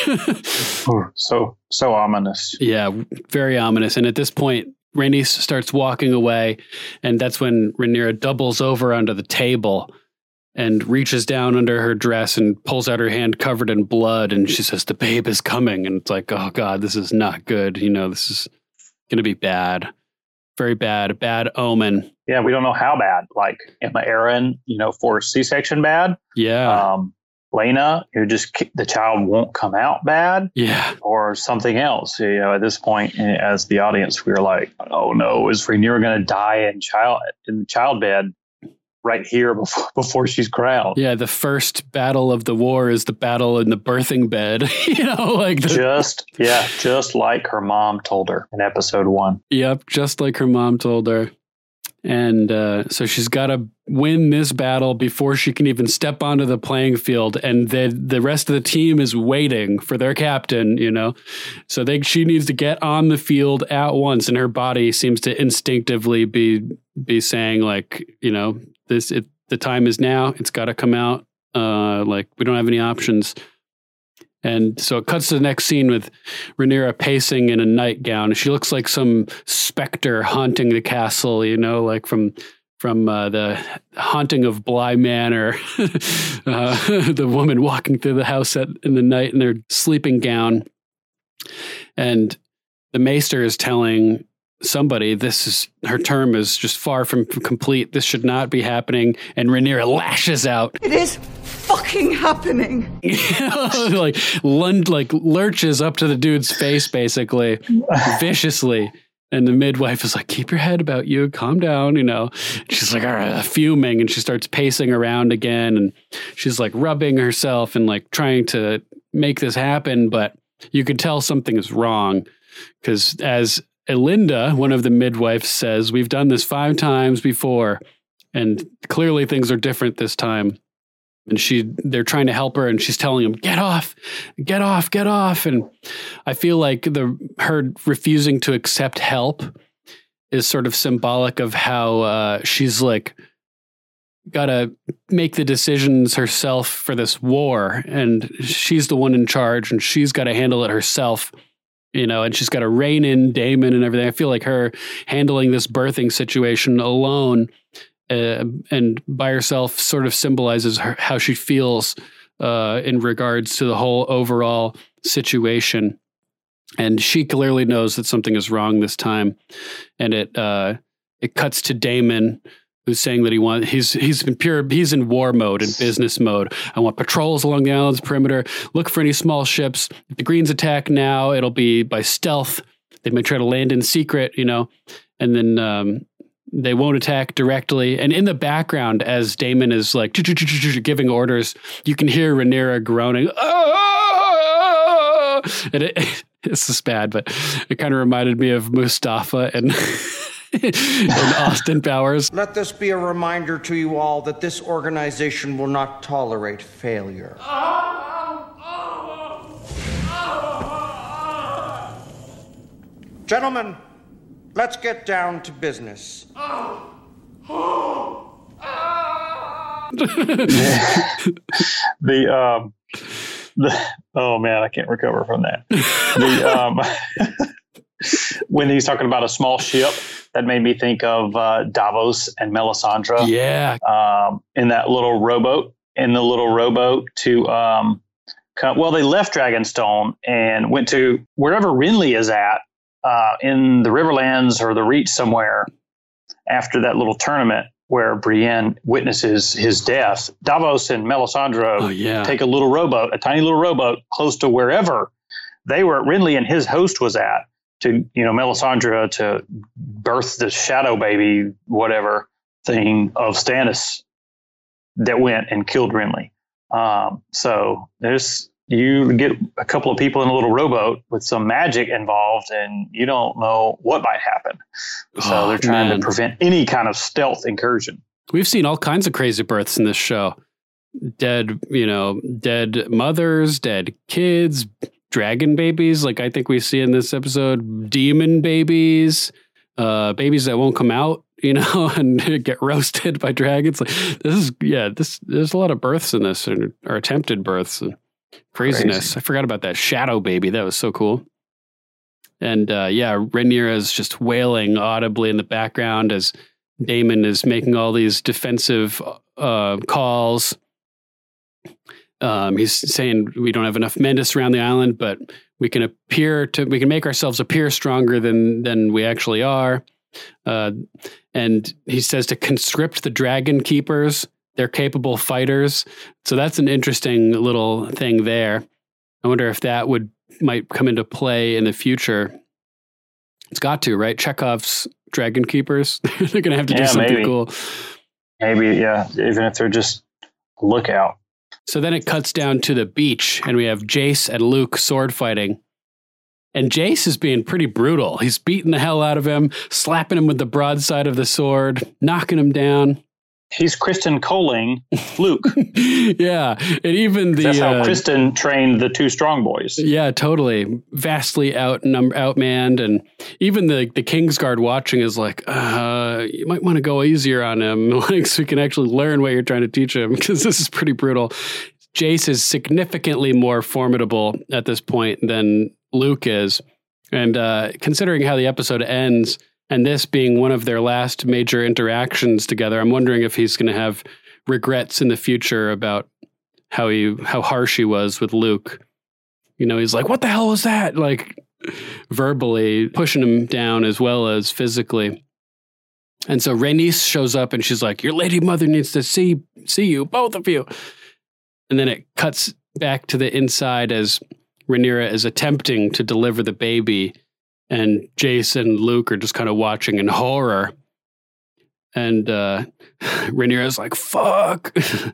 so, so ominous. Yeah, very ominous. And at this point, Rhaenys starts walking away, and that's when Rhaenyra doubles over onto the table and reaches down under her dress and pulls out her hand covered in blood, and she says, the babe is coming. And it's like, oh God, this is not good. You know, this is going to be bad. Very bad. A bad omen. Yeah, we don't know how bad. Like Emma Aaron, you know, for C-section bad. Yeah. Um, Lena, who just the child won't come out bad. Yeah. Or something else. You know, at this point, as the audience, we were like, oh no, is Rhaenyra going to die in child in the child bed right here before before she's crowned? Yeah, the first battle of the war is the battle in the birthing bed. You know, like the, just yeah, just like her mom told her in episode one. Yep, just like her mom told her. And uh, so she's got to win this battle before she can even step onto the playing field. And the the rest of the team is waiting for their captain, you know. So they she needs to get on the field at once. And her body seems to instinctively be be saying, like, you know, this it, the time is now. It's got to come out. Uh, like, we don't have any options. And so it cuts to the next scene with Rhaenyra pacing in a nightgown. She looks like some specter haunting the castle, you know, like from from uh, the Haunting of Bly Manor. uh, the woman walking through the house at, in the night in their sleeping gown. And the maester is telling somebody this is her term is just far from complete. This should not be happening. And Rhaenyra lashes out. It is fucking happening. like lund, like lurches up to the dude's face, basically viciously. And the midwife is like, keep your head about you, calm down, you know. She's like, all right, fuming, and she starts pacing around again, and she's like rubbing herself and like trying to make this happen, but you could tell something is wrong, because as Elinda, one of the midwives, says, we've done this five times before, and clearly things are different this time. And she, they're trying to help her, and she's telling them, get off, get off, get off. And I feel like the her refusing to accept help is sort of symbolic of how uh, she's like got to make the decisions herself for this war. And she's the one in charge, and she's got to handle it herself, you know, and she's got to rein in Daemon and everything. I feel like her handling this birthing situation alone Uh, and by herself sort of symbolizes her, how she feels uh, in regards to the whole overall situation. And she clearly knows that something is wrong this time. And it uh, it cuts to Daemon, who's saying that he wants he's he's in pure he's in war mode and business mode. I want patrols along the island's perimeter. Look for any small ships. If the Greens attack now, it'll be by stealth. They may try to land in secret, you know, and then um, they won't attack directly. And in the background, as Daemon is like giving orders, you can hear Rhaenyra groaning. Oh! And it, it's just bad, but it kind of reminded me of Mustafa and and Austin Powers. Let this be a reminder to you all that this organization will not tolerate failure. Gentlemen, let's get down to business. the um the oh man, I can't recover from that. The um when he's talking about a small ship, that made me think of uh, Davos and Melisandre. Yeah, um, in that little rowboat, in the little rowboat to um, come, well, they left Dragonstone and went to wherever Renly is at uh, in the Riverlands or the Reach somewhere after that little tournament where Brienne witnesses his death. Davos and Melisandre oh, yeah. take a little rowboat, a tiny little rowboat, close to wherever they were, Renly and his host was at, to, you know, Melisandre to birth the shadow baby, whatever thing of Stannis that went and killed Renly. Um, so there's, you get a couple of people in a little rowboat with some magic involved and you don't know what might happen. So oh, they're trying man. to prevent any kind of stealth incursion. We've seen all kinds of crazy births in this show. Dead, you know, dead mothers, dead kids, dragon babies, like I think we see in this episode, demon babies, uh, babies that won't come out, you know, and get roasted by dragons. Like this is, yeah, this there's a lot of births in this, or, or attempted births and craziness. Crazy. I forgot about that shadow baby. That was so cool. And uh, yeah, Rhaenyra is just wailing audibly in the background as Daemon is making all these defensive uh, calls. Um, he's saying we don't have enough men to surround the island, but we can appear to, we can make ourselves appear stronger than, than we actually are. Uh, and he says to conscript the dragon keepers. They're capable fighters. So that's an interesting little thing there. I wonder if that would, might come into play in the future. It's got to, right? Chekhov's dragon keepers. They're going to have to yeah, do something maybe. cool. Maybe, yeah. Even if they're just a lookout. So then it cuts down to the beach, and we have Jace and Luke sword fighting. And Jace is being pretty brutal. He's beating the hell out of him, slapping him with the broadside of the sword, knocking him down. He's Kristen Coling Luke. Yeah. And even the... That's how uh, Kristen trained the two strong boys. Yeah, totally. Vastly outnumbered, outmanned. And even the, the Kingsguard watching is like, uh, you might want to go easier on him, like, so we can actually learn what you're trying to teach him, because this is pretty brutal. Jace is significantly more formidable at this point than Luke is. And uh, considering how the episode ends, and this being one of their last major interactions together, I'm wondering if he's going to have regrets in the future about how he, how harsh he was with Luke. You know, he's like, what the hell was that? Like, verbally pushing him down as well as physically. And so Rhaenys shows up and she's like, your lady mother needs to see, see you, both of you. And then it cuts back to the inside as Rhaenyra is attempting to deliver the baby. And Jace and Luke are just kind of watching in horror. And uh, Rhaenyra's like, fuck.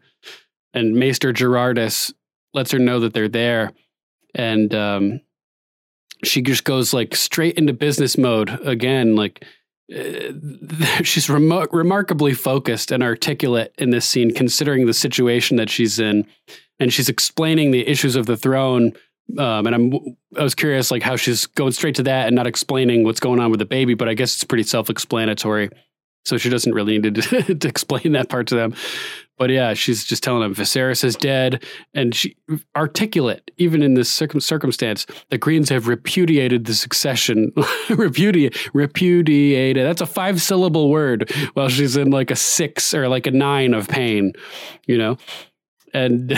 And Maester Gerardus lets her know that they're there. And um, she just goes like straight into business mode again. Like uh, she's remo- remarkably focused and articulate in this scene, considering the situation that she's in. And she's explaining the issues of the throne. Um, and I'm, I was curious, like how she's going straight to that and not explaining what's going on with the baby, but I guess it's pretty self-explanatory. So she doesn't really need to, to explain that part to them. But yeah, she's just telling them Viserys is dead, and she articulate, even in this circum- circumstance, the Greens have repudiated the succession. Repudiate, repudiated. That's a five syllable word while she's in like a six or like a nine of pain, you know? And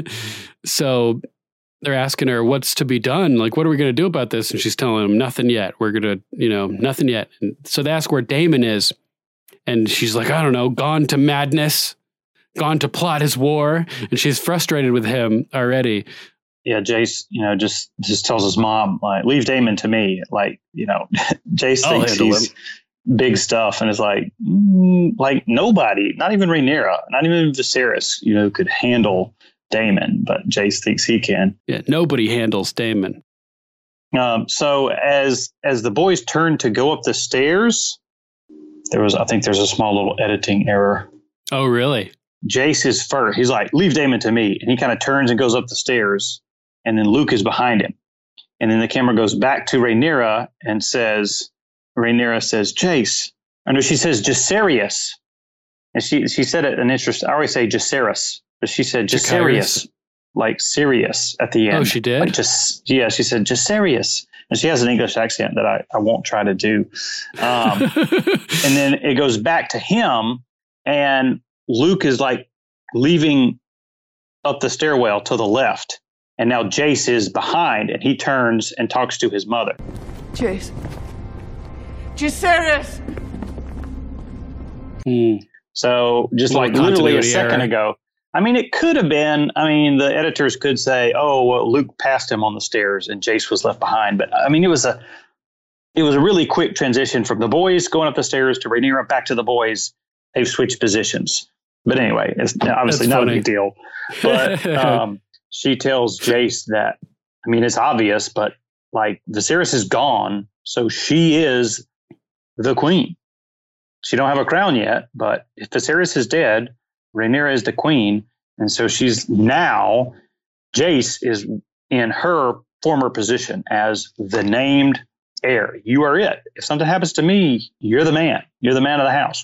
so they're asking her what's to be done. Like, what are we going to do about this? And she's telling them nothing yet. We're going to, you know, nothing yet. And so they ask where Daemon is. And she's like, I don't know, gone to madness, gone to plot his war. And she's frustrated with him already. Yeah, Jace, you know, just just tells his mom, like, leave Daemon to me. Like, you know, Jace I'll thinks he's him. Big stuff and is like, mm, like nobody, not even Rhaenyra, not even Viserys, you know, could handle Daemon, but Jace thinks he can. Yeah, nobody handles Daemon. Um, so as as the boys turn to go up the stairs, There was, I think there's a small little editing error. Oh, really? Jace is first. He's like, leave Daemon to me. And he kind of turns and goes up the stairs. And then Luke is behind him. And then the camera goes back to Rhaenyra and says, Rhaenyra says, Jace. I know she says Jacaerys. And she, she said it an interest. I always say Jacaerys, but she said Jacaerys, like Sirius at the end. Oh, she did? Like just, yeah, she said Jacaerys. And she has an English accent that I, I won't try to do. Um, and then it goes back to him, and Luke is like leaving up the stairwell to the left. And now Jace is behind, and he turns and talks to his mother. Jace. Jacaerys! Hmm. So just More like literally a continuity second error. ago, I mean, it could have been, I mean, the editors could say, oh, well, Luke passed him on the stairs and Jace was left behind. But I mean, it was a, it was a really quick transition from the boys going up the stairs to Rhaenyra back to the boys. They've switched positions. But anyway, it's obviously That's not funny. a big deal. But um, she tells Jace that, I mean, it's obvious, but like Viserys is gone. So she is the queen. She don't have a crown yet, but if Viserys is dead, Rhaenyra is the queen. And so she's now, Jace is in her former position as the named heir. You are it. If something happens to me, you're the man. You're the man of the house.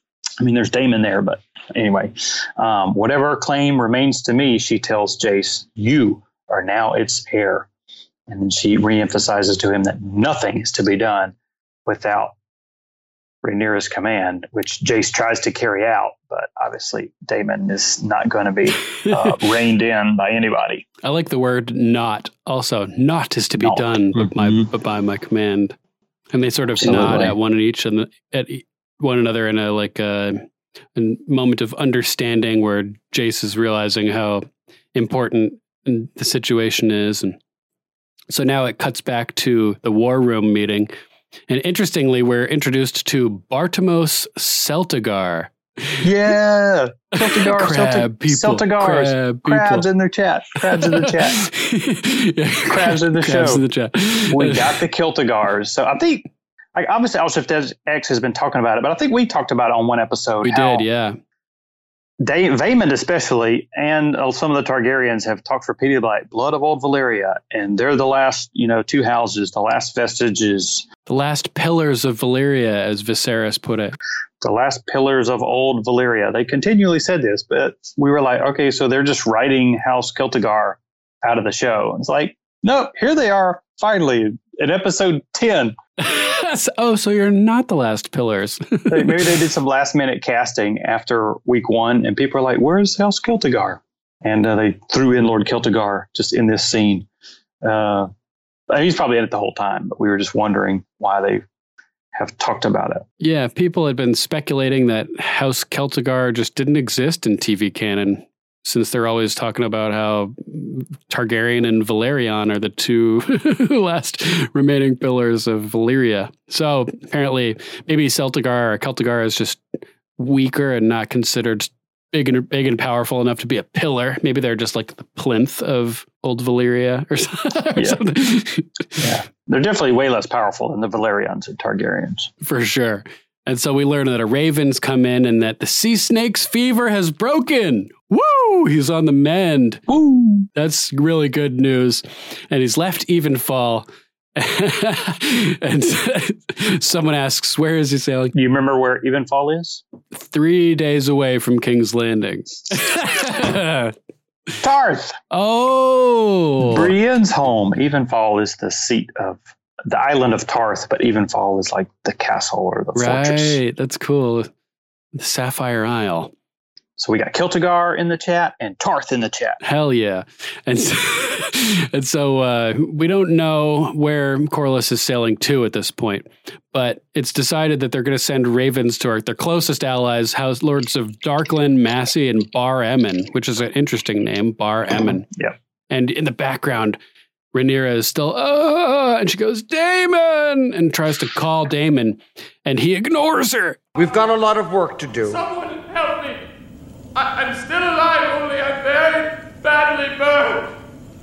I mean, there's Daemon there, but anyway, um, whatever claim remains to me, she tells Jace, you are now its heir. And then she reemphasizes to him that nothing is to be done without Rhaenyra's command, which Jace tries to carry out, but obviously Daemon is not going to be uh, reined in by anybody. I like the word "not." Also, "not" is to be Not. done, but, my, Mhm. but by my command. And they sort of Absolutely. nod at one and each and at e- one another in a like a, a moment of understanding, where Jace is realizing how important the situation is, and so now it cuts back to the war room meeting. And interestingly, we're introduced to Bartimos Celtigar. Yeah. Celtigar, Crab Celtic, people, Celtigars. crab Crabs people. in the chat. Crabs in the chat. Yeah, Crabs in the crabs show. in the chat. We got the Kiltigars. So I think, like, obviously, Elshift X has been talking about it, but I think we talked about it on one episode. We how did, yeah. They, Vaemond especially, and uh, some of the Targaryens have talked repeatedly like blood of old Valyria, and they're the last, you know, two houses, the last vestiges, The last pillars of Valyria, as Viserys put it. the last pillars of old Valyria. They continually said this, but we were like, okay, so they're just writing House Kiltigar out of the show. It's like, nope, here they are, finally, in episode ten. Oh, so you're not the last pillars. They- Maybe they did some last minute casting after week one, and people are like, where's House Kiltigar? And uh, they threw in Lord Kiltigar just in this scene. Uh, he's probably in it the whole time, but we were just wondering why they have talked about it. Yeah, people had been speculating that House Celtigar just didn't exist in T V canon, since they're always talking about how Targaryen and Valerion are the two last remaining pillars of Valyria. So apparently, maybe Celtigar or Celtigar is just weaker and not considered big and big and powerful enough to be a pillar. Maybe they're just like the plinth of old Valyria or, so- or Yeah. something. Yeah, they're definitely way less powerful than the Valerians and Targaryens. For sure. And so we learn that a raven's come in and that the sea snake's fever has broken. Woo! He's on the mend. Woo! That's really good news. And he's left Evenfall. And someone asks, where is he sailing? You remember where Evenfall is? Three days away from King's Landing. Tarth! Oh! Brienne's home. Evenfall is the seat of the island of Tarth, but Evenfall is like the castle or the fortress. Right. That's cool. The Sapphire Isle. So we got Kiltigar in the chat and Tarth in the chat. Hell yeah. And so, and so uh, we don't know where Corlys is sailing to at this point, but it's decided that they're going to send ravens to our, their closest allies, House Lords of Darkland, Massey, and Bar Emmon, which is an interesting name, Bar Emmon. Yep. And in the background, Rhaenyra is still, uh, and she goes, Daemon, and tries to call Daemon, and he ignores her. We've got a lot of work to do. Someone help me! I, I'm still alive, only I'm very badly burned.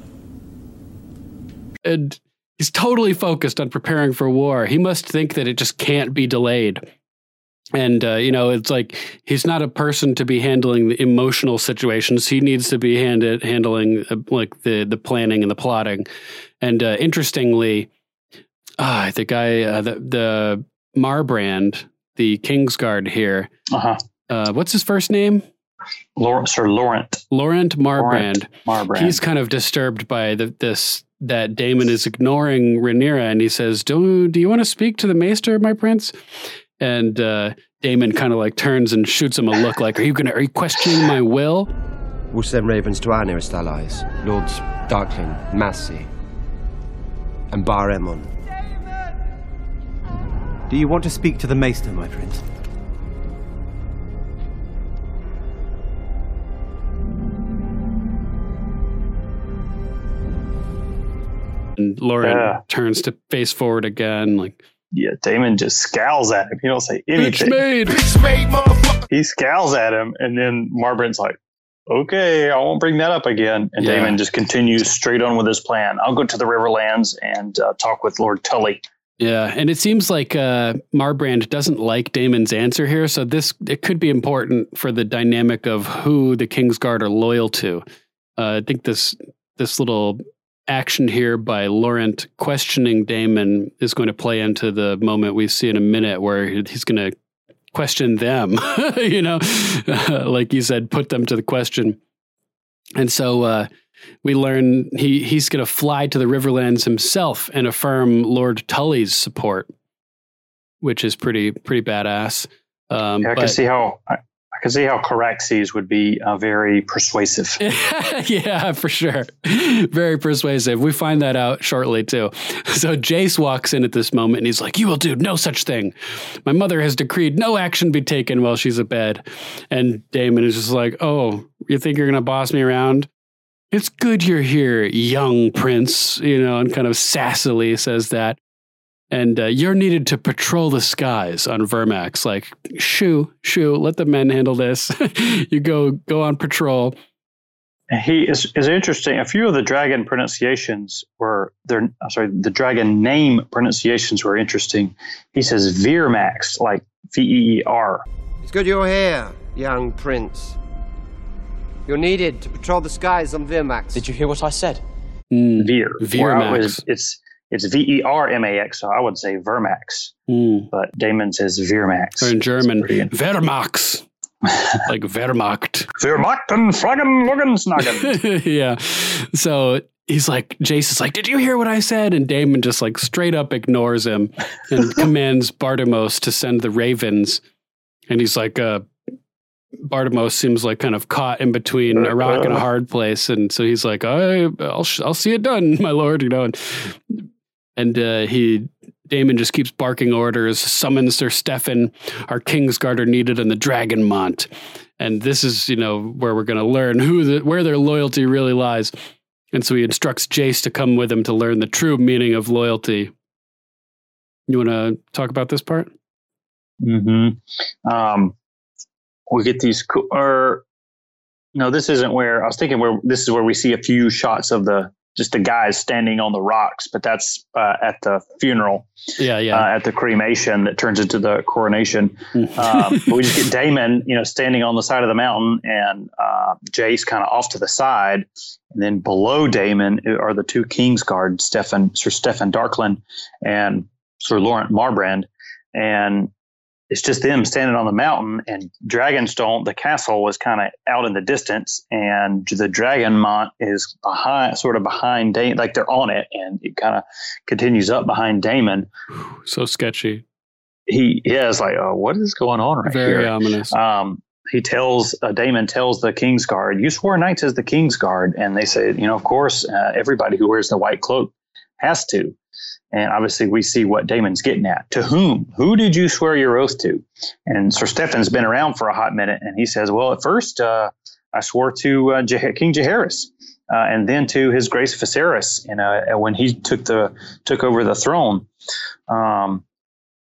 And he's totally focused on preparing for war. He must think that it just can't be delayed. And, uh, you know, it's like he's not a person to be handling the emotional situations. He needs to be handed, handling uh, like the, the planning and the plotting. And uh, interestingly, uh, the guy, uh, the, the Marbrand, the Kingsguard here, uh-huh. uh, what's his first name? Laurent, Sir Laurent. Laurent Marbrand. Laurent Marbrand. He's kind of disturbed by the, this, that Daemon is ignoring Rhaenyra, and he says, do, do you want to speak to the Maester, my prince? And uh, Daemon kind of like turns and shoots him a look like, are you gonna, are you questioning my will? We'll send ravens to our nearest allies, Lords Darkling, Massey, and Bar Emmon. Do you want to speak to the Maester, my prince? And Lauren yeah. turns to face forward again, like, yeah, Daemon just scowls at him. He don't say anything. Bitch made. Bitch made, motherfucker. He scowls at him, and then Marbrand's like, okay, I won't bring that up again. And yeah. Daemon just continues straight on with his plan. I'll go to the Riverlands and uh, talk with Lord Tully. Yeah, and it seems like uh, Marbrand doesn't like Daemon's answer here, so this it could be important for the dynamic of who the Kingsguard are loyal to. Uh, I think this this little action here by Laurent questioning Daemon is going to play into the moment we see in a minute where he's going to question them, you know, like you said, put them to the question. And so uh, we learn he he's going to fly to the Riverlands himself and affirm Lord Tully's support, which is pretty pretty badass. Um, yeah, I but, can see how I, I can see how Caraxes would be uh, very persuasive. Yeah, for sure, very persuasive. We find that out shortly too. So Jace walks in at this moment and he's like, "You will do no such thing. My mother has decreed no action be taken while she's abed." And Daemon is just like, "Oh, you think you're gonna boss me around? It's good you're here, young prince," you know, and kind of sassily says that. And uh, you're needed to patrol the skies on Vermax. Like, shoo, shoo, let the men handle this. You go go on patrol. He is is interesting. A few of the dragon pronunciations were there. I'm sorry, the dragon name pronunciations were interesting. He says Veermax, like V E E R. It's good you're here, young prince. You're needed to patrol the skies on Veermax. Did you hear what I said? Mm, Veer. Veermax. It's, it's it's V E R M A X, so I would say Vermax. Mm. But Daemon says Veermax. Or in German, Vermax. Like Wehrmacht. Wehrmachten, Flaggen, Luggen, Yeah. So he's like, Jace is like, "Did you hear what I said?" And Daemon just like straight up ignores him and commands Bartimos to send the ravens. And he's like, uh, Bartimos seems like kind of caught in between a rock and a hard place. And so he's like, I, I'll, I'll see it done, my lord, you know, and, and uh, he, Daemon just keeps barking orders, summons Sir Stefan, our Kingsguard are needed in the Dragonmont. And this is, you know, where we're going to learn who the, where their loyalty really lies. And so he instructs Jace to come with him to learn the true meaning of loyalty. You want to talk about this part? Mm-hmm. Um, we get these, co- or no, this isn't where I was thinking. Where this is where we see a few shots of the just the guys standing on the rocks, but that's uh, at the funeral. Yeah, yeah. Uh, at the cremation that turns into the coronation. um, but we just get Daemon, you know, standing on the side of the mountain, and uh, Jace kind of off to the side, and then below Daemon are the two Kingsguard, Stefan, Sir Stefan Darkling, and Sir Laurent Marbrand, and it's just them standing on the mountain, and Dragonstone, the castle, is kind of out in the distance, and the Dragonmont is behind, sort of behind Daemon, like they're on it, and it kind of continues up behind Daemon. So sketchy. He, yeah, it's like, oh, what is going on right Very here? Very ominous. Um, he tells, uh, Daemon tells the Kingsguard, "You swore knights as the Kingsguard," and they say, you know, of course, uh, everybody who wears the white cloak has to. And obviously we see what Daemon's getting at. To whom? Who did you swear your oath to? And Sir Stefan's been around for a hot minute, and he says, well, at first uh, I swore to uh, Je- King Jaehaerys, uh, and then to His Grace Viserys, you know, when he took the took over the throne. Um,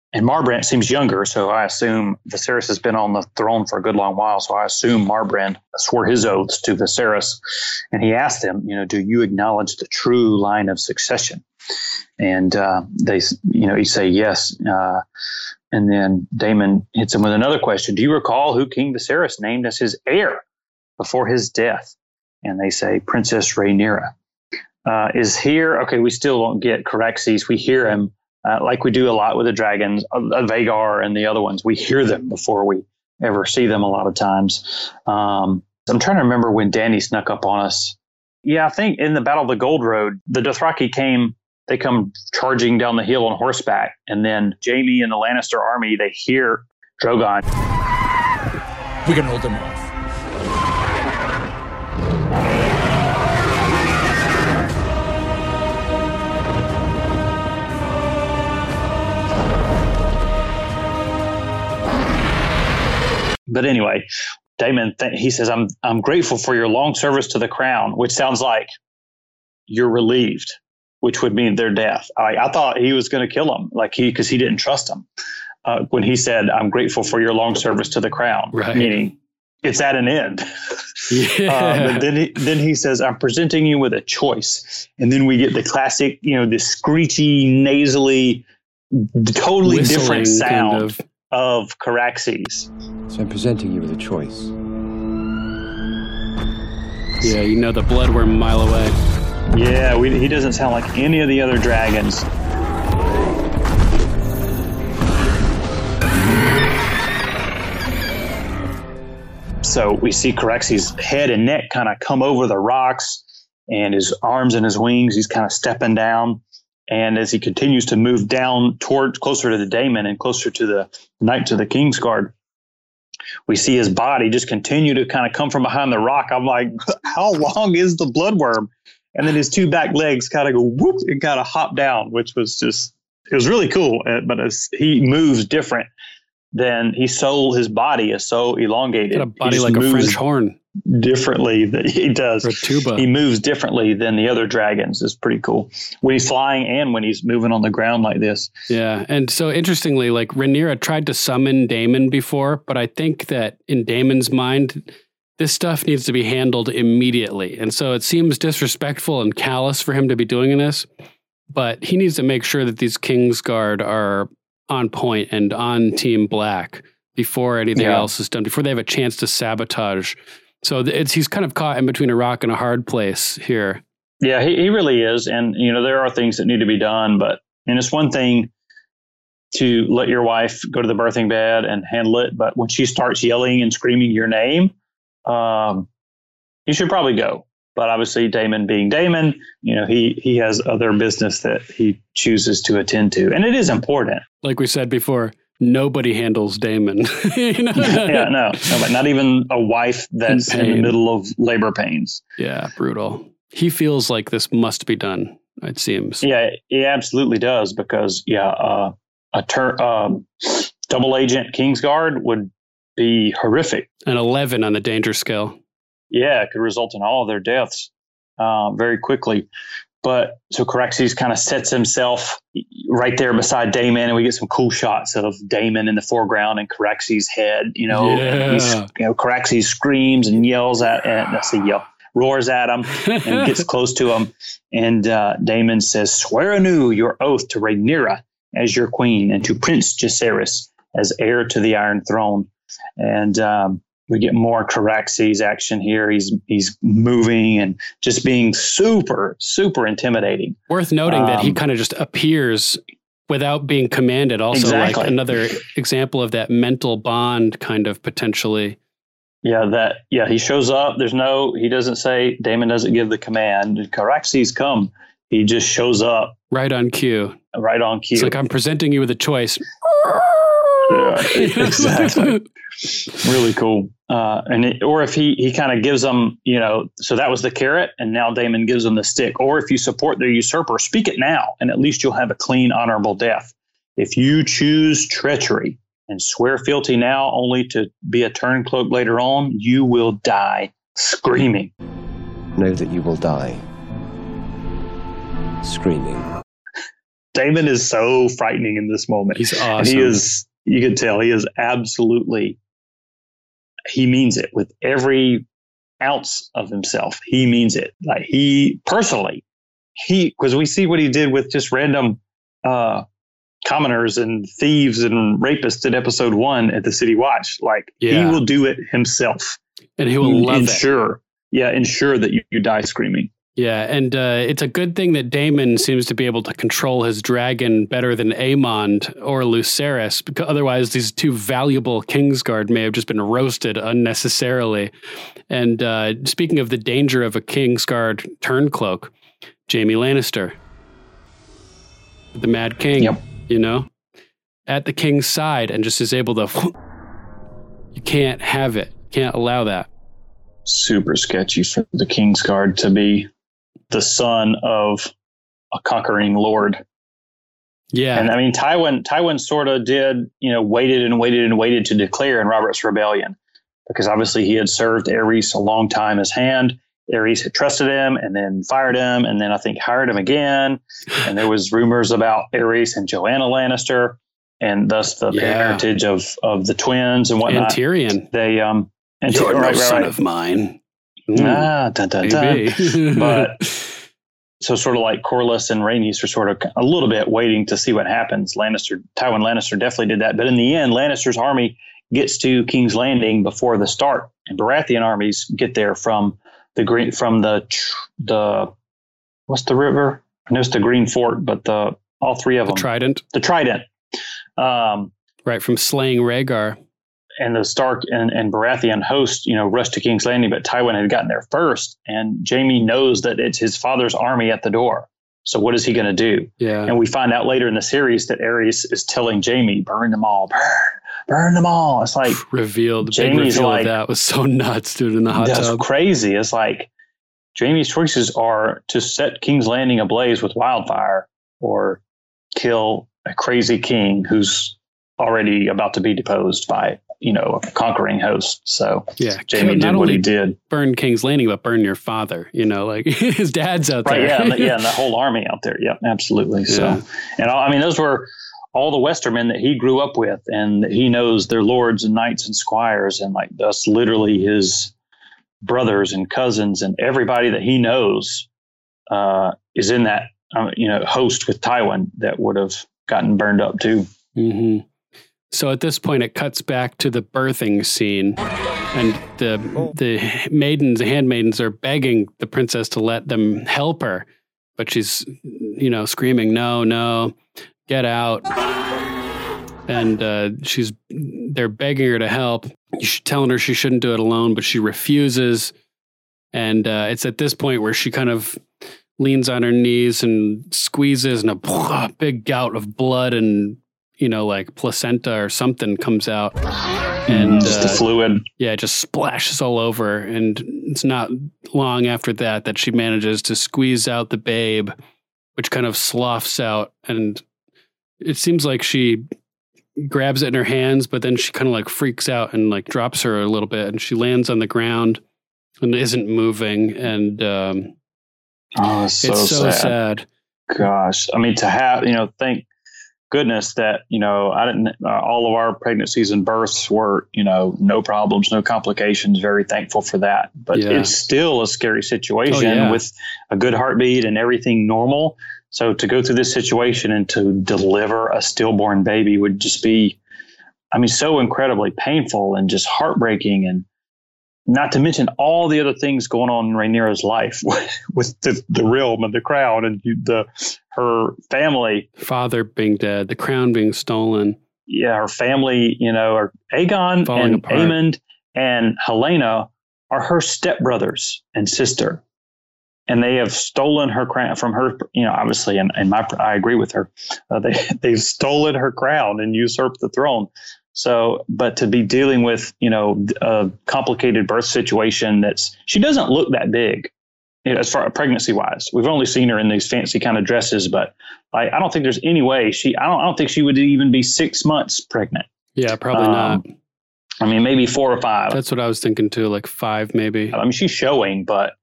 and Marbrand seems younger, so I assume Viserys has been on the throne for a good long while. So I assume Marbrand swore his oaths to Viserys, and he asked him, you know, do you acknowledge the true line of succession? And uh, they, you know, he say yes. Uh, and then Daemon hits him with another question: do you recall who King Viserys named as his heir before his death? And they say Princess Rhaenyra. Uh, is here okay? We still don't get Caraxes. We hear him. Uh, like we do a lot with the dragons, uh, Vagar and the other ones. We hear them before we ever see them a lot of times. Um, I'm trying to remember when Dany snuck up on us. Yeah, I think in the Battle of the Gold Road, the Dothraki came, they come charging down the hill on horseback. And then Jaime and the Lannister army, they hear Drogon. We can hold them off. But anyway, Daemon, th- he says, I'm I'm grateful for your long service to the crown, which sounds like you're relieved, which would mean their death. I, I thought he was going to kill him, like he because he didn't trust him. Uh, when he said, I'm grateful for your long service to the crown, right. Meaning it's at an end. Yeah. uh, but then he, then he says, I'm presenting you with a choice. And then we get the classic, you know, the screechy, nasally, totally Whistling different sound kind of. of Caraxes. So I'm presenting you with a choice. Yeah, you know the bloodworm a mile away. Yeah, we, he doesn't sound like any of the other dragons. So we see Caraxes' head and neck kind of come over the rocks, and his arms and his wings, he's kind of stepping down. And as he continues to move down towards closer to the Daemon and closer to the Knights of the Kingsguard, we see his body just continue to kind of come from behind the rock. I'm like, how long is the bloodworm? And then his two back legs kind of go whoop and kind of hop down, which was just, it was really cool. But as he moves different than he so his body is so elongated. Got a body like a French horn. Differently that he does. Or a tuba. He moves differently than the other dragons. It's pretty cool when he's flying and when he's moving on the ground like this. Yeah. And so interestingly, like Rhaenyra tried to summon Daemon before, but I think that in Daemon's mind, this stuff needs to be handled immediately. And so it seems disrespectful and callous for him to be doing this, but he needs to make sure that these Kingsguard are on point and on Team Black before anything yeah. else is done, before they have a chance to sabotage. So it's he's kind of caught in between a rock and a hard place here. Yeah, he, he really is. And, you know, there are things that need to be done, but, and it's one thing to let your wife go to the birthing bed and handle it. But when she starts yelling and screaming your name, um, you should probably go. But obviously, Daemon being Daemon, you know, he he has other business that he chooses to attend to. And it is important. Like we said before, nobody handles Daemon. You know? Yeah, no, no, not even a wife that's in, in the middle of labor pains. Yeah, brutal. He feels like this must be done, it seems. Yeah, he absolutely does. Because, yeah, uh, a ter- um, double agent Kingsguard would be horrific. An eleven on the danger scale. Yeah, it could result in all of their deaths uh, very quickly. But so Caraxes kind of sets himself right there beside Daemon, and we get some cool shots of Daemon in the foreground and Caraxes' head. You know, yeah. he's, you know, Caraxes screams and yells at, and let's see, yell, roars at him, and gets close to him. And uh, Daemon says, "Swear anew your oath to Rhaenyra as your queen, and to Prince Jacaerys as heir to the Iron Throne." And um, we get more Caraxes action here. He's he's moving and just being super, super intimidating. Worth noting um, that he kind of just appears without being commanded. Also, exactly. Like another example of that mental bond kind of potentially. Yeah, that yeah, he shows up. There's no, he doesn't say, Daemon doesn't give the command. Caraxes come. He just shows up. Right on cue. Right on cue. It's like, I'm presenting you with a choice. Yeah, exactly. Really cool. Uh, and it, or if he, he kind of gives them, you know, so that was the carrot, and now Daemon gives them the stick. Or if you support the usurper, speak it now, and at least you'll have a clean, honorable death. If you choose treachery and swear fealty now only to be a turncloak later on, you will die screaming. Know that you will die screaming. Daemon is so frightening in this moment. He's awesome. And he is, you can tell he is absolutely, he means it with every ounce of himself. He means it. Like he personally, he, because we see what he did with just random uh, commoners and thieves and rapists in episode one at the City Watch. Like yeah. he will do it himself. And he will love ensure, it. Yeah, ensure that you, you die screaming. Yeah, and uh, it's a good thing that Daemon seems to be able to control his dragon better than Aemond or Lucerys, because otherwise these two valuable Kingsguard may have just been roasted unnecessarily. And uh, speaking of the danger of a Kingsguard turncloak, Jaime Lannister, the Mad King, yep. you know, at the king's side and just is able to, you can't have it, can't allow that. Super sketchy for the Kingsguard to be the son of a conquering lord. Yeah. And I mean, Tywin, Tywin sort of did, you know, waited and waited and waited to declare in Robert's Rebellion, because obviously he had served Aerys a long time as hand. Aerys had trusted him and then fired him and then I think hired him again. And there was rumors about Aerys and Joanna Lannister and thus the yeah. parentage of, of the twins and whatnot. And Tyrion. They, um, and You're Tyrion, no right, son right. of mine. Mm. Ah, dun, dun, dun. But so sort of like Corlys and Rhaenys are sort of a little bit waiting to see what happens. Lannister, Tywin Lannister definitely did that. But in the end, Lannister's army gets to King's Landing before the start, and Baratheon armies get there from the green, from the, the, what's the river? I know it's the Green Fort, but the, all three of the them. Trident. The Trident. Um, right. From slaying Rhaegar. And the Stark and, and Baratheon host, you know, rushed to King's Landing, but Tywin had gotten there first. And Jaime knows that it's his father's army at the door. So what is he going to do? Yeah. And we find out later in the series that Aerys is telling Jaime, burn them all, burn, burn them all. It's like revealed. Jaime's big reveal like, of that was so nuts, dude, in the hot that's tub. crazy. It's like Jaime's choices are to set King's Landing ablaze with wildfire or kill a crazy king who's already about to be deposed by, you know, a conquering host. So yeah, Jaime did what he did. Burn King's Landing, but burn your father, you know, like his dad's out right, there. Yeah, and the, yeah, and the whole army out there. Yep, absolutely. Yeah. So, and I mean, those were all the Westermen that he grew up with, and he knows their lords and knights and squires, and like that's literally his brothers and cousins and everybody that he knows uh, is in that, um, you know, host with Tywin that would have gotten burned up too. Mm-hmm. So at this point, it cuts back to the birthing scene, and the the maidens, the handmaidens, are begging the princess to let them help her, but she's, you know, screaming, "No, no, get out!" And uh, she's they're begging her to help, telling her she shouldn't do it alone, but she refuses. And uh, it's at this point where she kind of leans on her knees and squeezes, and a, a big gout of blood and, you know, like placenta or something comes out, and just uh, the fluid. Yeah, it just splashes all over. And it's not long after that that she manages to squeeze out the babe, which kind of sloughs out. And it seems like she grabs it in her hands, but then she kind of like freaks out and like drops her a little bit, and she lands on the ground and isn't moving. And um, oh, it's so, it's so sad. sad. Gosh, I mean, to have, you know, thank goodness that, you know, I didn't, uh, all of our pregnancies and births were, you know, no problems, no complications. Very thankful for that. But Yeah. it's still a scary situation Oh, yeah. with a good heartbeat and everything normal. So to go through this situation and to deliver a stillborn baby would just be, I mean, so incredibly painful and just heartbreaking, and not to mention all the other things going on in Rhaenyra's life with the, the realm and the crown and the her family. Father being dead, the crown being stolen. Yeah, her family, you know, are Aegon Falling and apart. Aemond and Helena are her stepbrothers and sister. And they have stolen her crown from her, you know, obviously, and, and my, I agree with her. Uh, they, they've stolen her crown and usurped the throne. So, but to be dealing with, you know, a complicated birth situation that's, she doesn't look that big, you know, as far as pregnancy wise. We've only seen her in these fancy kind of dresses, but I, I don't think there's any way she, I don't, I don't think she would even be six months pregnant. Yeah, probably Um, not. I mean, maybe four or five. That's what I was thinking too, like five maybe. I mean, she's showing, but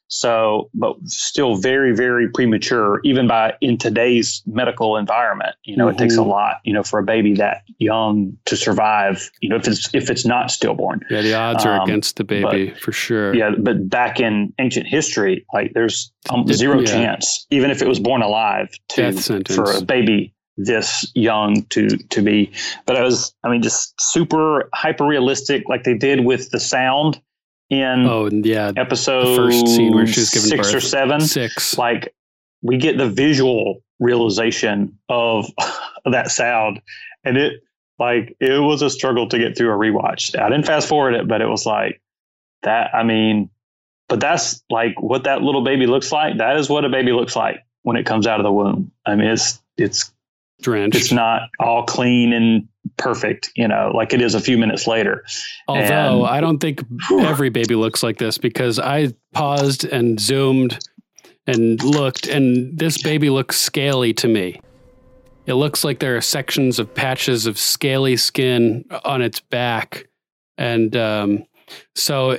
So, but still very, very premature, even by in today's medical environment. You know, mm-hmm. It takes a lot, you know, for a baby that young to survive, you know, if it's, if it's not stillborn. Yeah. The odds are um, against the baby but, for sure. Yeah. But back in ancient history, like there's um, zero yeah. chance, even if it was born alive, to for a baby this young to, to be, but it was, I mean, just super hyper realistic, like they did with the sound in oh yeah episode the first scene where she was given six birth. or seven. Six. Like we get the visual realization of that sound, and it like it was a struggle to get through a rewatch. I didn't fast forward it, but it was like that. I mean, but that's like what that little baby looks like. That is what a baby looks like when it comes out of the womb. I mean, it's it's drenched. It's not all clean and perfect, you know, like it is a few minutes later. Although and, I don't think whew. every baby looks like this, because I paused and zoomed and looked, and this baby looks scaly to me. It looks like there are sections of patches of scaly skin on its back. And um, so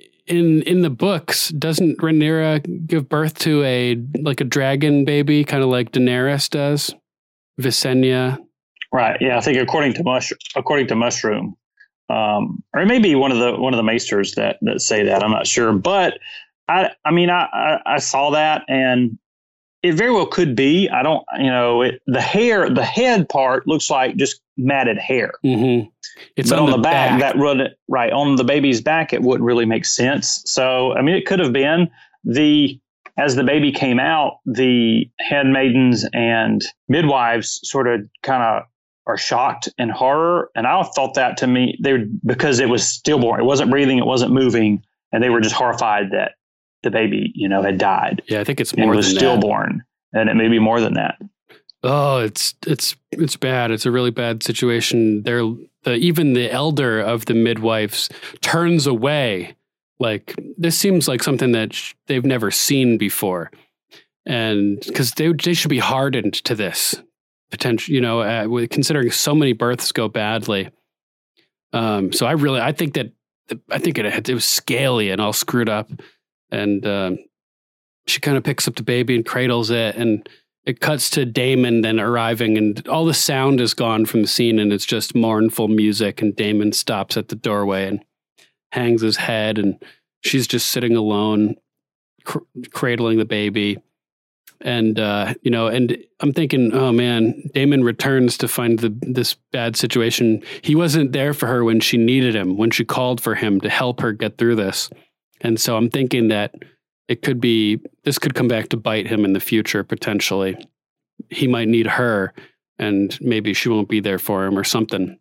in in the books, doesn't Rhaenyra give birth to a like a dragon baby, kind of like Daenerys does? Visenya. Right. Yeah. I think according to Mush, according to Mushroom, um, or it may be one of the, one of the maesters that, that say that. I'm not sure, but I, I mean, I, I, I saw that, and it very well could be. I don't, you know, it, the hair, the head part looks like just matted hair. Mm-hmm. It's but on, on the, the back, back, that run right on the baby's back, it wouldn't really make sense. So, I mean, it could have been the, as the baby came out, the handmaidens and midwives sort of kind of are shocked in horror. And I thought that to me, they were, because it was stillborn. It wasn't breathing. It wasn't moving. And they were just horrified that the baby, you know, had died. Yeah, I think it's more and was than stillborn. That. And it may be more than that. Oh, it's it's it's bad. It's a really bad situation. They're the even the elder of the midwives turns away. Like, this seems like something that sh- they've never seen before. And because they, they should be hardened to this potential, you know, uh, with, considering so many births go badly. Um, so I really, I think that, I think it, it was scaly and all screwed up. And um, she kind of picks up the baby and cradles it. And it cuts to Daemon then arriving, and all the sound is gone from the scene. And it's just mournful music. And Daemon stops at the doorway and hangs his head, and she's just sitting alone, cr- cradling the baby. And, uh, you know, and I'm thinking, oh man, Daemon returns to find the, this bad situation. He wasn't there for her when she needed him, when she called for him to help her get through this. And so I'm thinking that it could be, this could come back to bite him in the future, potentially. He might need her, and maybe she won't be there for him or something.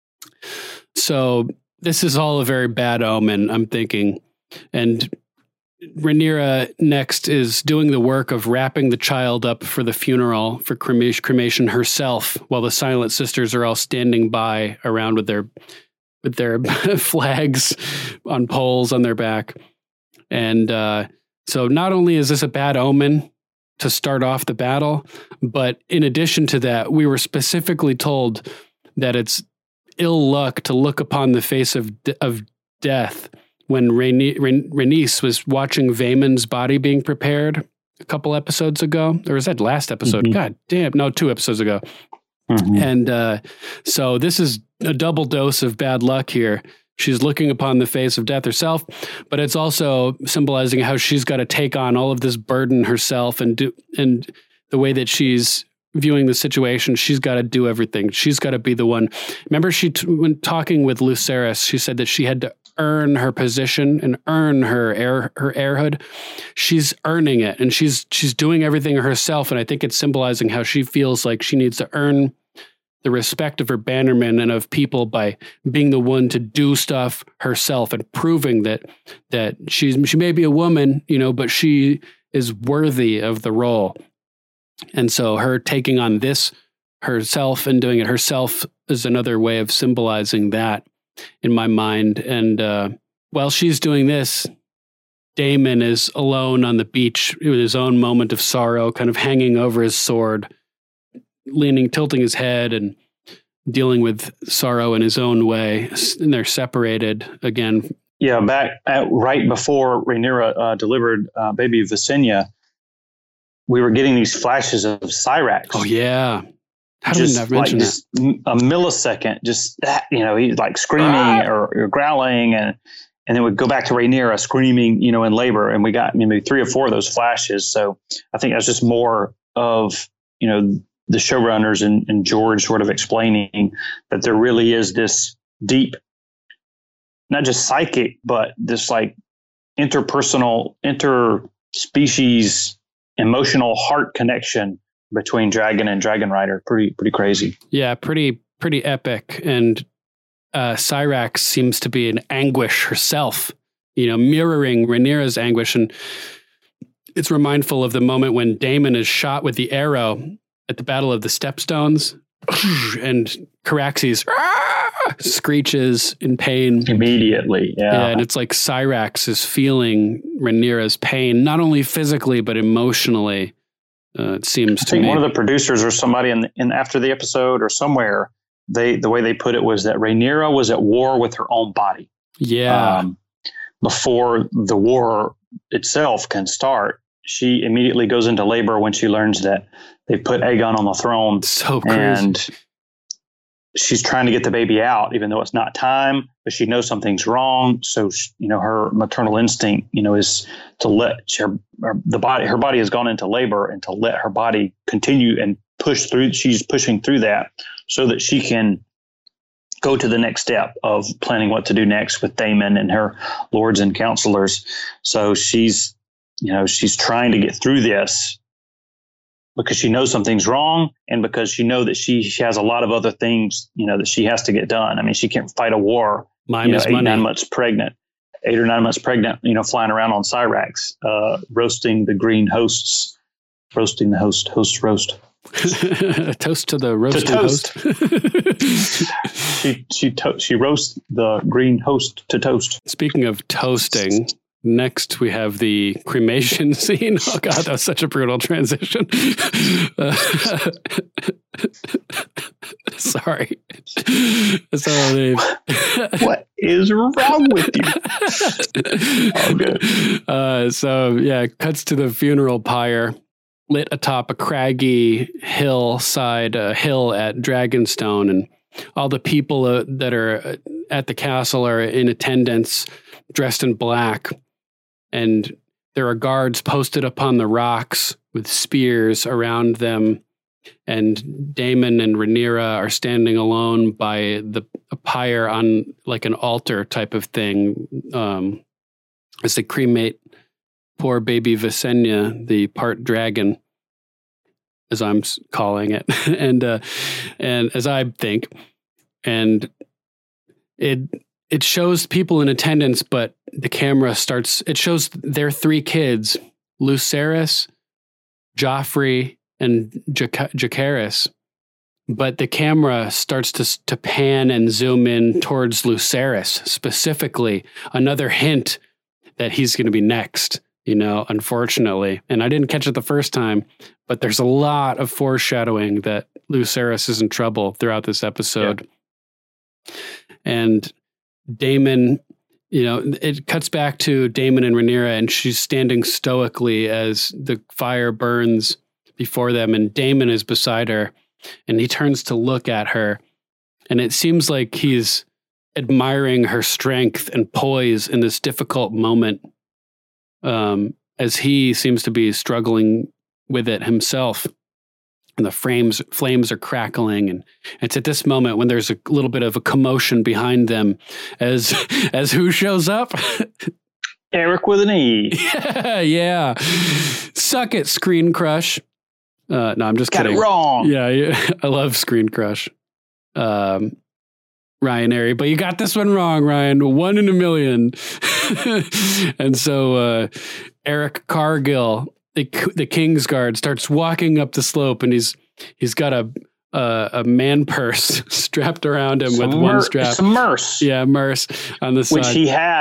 So this is all a very bad omen, I'm thinking. And Rhaenyra next is doing the work of wrapping the child up for the funeral, for cremation, cremation herself, while the Silent Sisters are all standing by around with their with their flags on poles on their back. And uh, so not only is this a bad omen to start off the battle, but in addition to that, we were specifically told that it's ill luck to look upon the face of de- of death when Rhaenys Rhaenys was watching Vaemon's body being prepared a couple episodes ago. Or was that last episode? Mm-hmm. God damn. No, two episodes ago. Mm-hmm. And uh, so this is a double dose of bad luck here. She's looking upon the face of death herself, but it's also symbolizing how she's got to take on all of this burden herself, and do, and the way that she's viewing the situation, she's got to do everything. She's got to be the one. Remember, she t- when talking with Lucerys, she said that she had to earn her position and earn her heir, her heirhood. She's earning it, and she's she's doing everything herself. And I think it's symbolizing how she feels like she needs to earn the respect of her bannermen and of people by being the one to do stuff herself and proving that that she's she may be a woman, you know, but she is worthy of the role. And so her taking on this herself and doing it herself is another way of symbolizing that in my mind. And uh, while she's doing this, Daemon is alone on the beach with his own moment of sorrow, kind of hanging over his sword, leaning, tilting his head and dealing with sorrow in his own way. And they're separated again yeah, back at, right before Rhaenyra uh, delivered uh, baby Visenya, we were getting these flashes of Cyrax. Oh yeah, how did just I mention like that? A millisecond, just you know, he's like screaming ah! or, or growling, and and then we'd go back to Rhaenyra screaming, you know, in labor, and we got maybe three or four of those flashes. So I think that's just more of, you know, the showrunners and, and George sort of explaining that there really is this deep, not just psychic, but this like interpersonal, interspecies, emotional heart connection between Dragon and Dragon Rider. Pretty, pretty crazy. Yeah, pretty, pretty epic. And uh, Cyrax seems to be in anguish herself, you know, mirroring Rhaenyra's anguish. And it's remindful of the moment when Daemon is shot with the arrow at the Battle of the Stepstones, and Caraxes screeches in pain immediately. Yeah. yeah, and it's like Cyrax is feeling Rhaenyra's pain, not only physically but emotionally. Uh, it seems I to think me. One of the producers or somebody in, in after the episode or somewhere, they the way they put it was that Rhaenyra was at war with her own body. Yeah. Um, before the war itself can start, she immediately goes into labor when she learns that they put Aegon on the throne. So crazy. And she's trying to get the baby out, even though it's not time, but she knows something's wrong. So, she, you know, her maternal instinct, you know, is to let her, her, the body, her body has gone into labor, and to let her body continue and push through. She's pushing through that so that she can go to the next step of planning what to do next with Daemon and her lords and counselors. So she's, you know, she's trying to get through this because she knows something's wrong, and because she knows that she, she has a lot of other things, you know, that she has to get done. I mean, she can't fight a war, Mime you know, is eight, money. nine months pregnant, eight or nine months pregnant, you know, flying around on Cyrax, uh, roasting the green hosts, roasting the host, host roast. A toast to the roasting to toast. host. she she to- she roasts the green host to toast. Speaking of toasting, next we have the cremation scene. Oh God, that was such a brutal transition. Uh, sorry. That's all I need. What is wrong with you? Oh, good. Uh, so yeah, it cuts to the funeral pyre lit atop a craggy hillside uh, hill at Dragonstone, and all the people uh, that are at the castle are in attendance, dressed in black, and there are guards posted upon the rocks with spears around them, and Daemon and Rhaenyra are standing alone by the a pyre on like an altar type of thing, um, as they cremate poor baby Visenya, the part dragon, as I'm calling it, and uh, and as I think, and it it shows people in attendance, but the camera starts. It shows their three kids: Lucerys, Joffrey, and Jac- Jacaerys. But the camera starts to to pan and zoom in towards Lucerys specifically. Another hint that he's going to be next. You know, unfortunately. And I didn't catch it the first time, but there's a lot of foreshadowing that Lucerys is in trouble throughout this episode. Yeah. And Daemon, you know, it cuts back to Daemon and Rhaenyra, and she's standing stoically as the fire burns before them, and Daemon is beside her, and he turns to look at her, and it seems like he's admiring her strength and poise in this difficult moment. Um, as he seems to be struggling with it himself, and the frames, flames are crackling, and it's at this moment when there's a little bit of a commotion behind them, as as who shows up? Eric with an E. Yeah, yeah. Suck it, Screen Crush. Uh, no, I'm just Got kidding. Got it wrong. Yeah, yeah, I love Screen Crush. Um, Ryan Airy, but you got this one wrong, Ryan. One in a million. And so uh, Eric Cargill, the, the Kingsguard, starts walking up the slope, and he's he's got a a, a man purse strapped around him some with mer- one strap. Some merce. Yeah, merce on the side. Which he had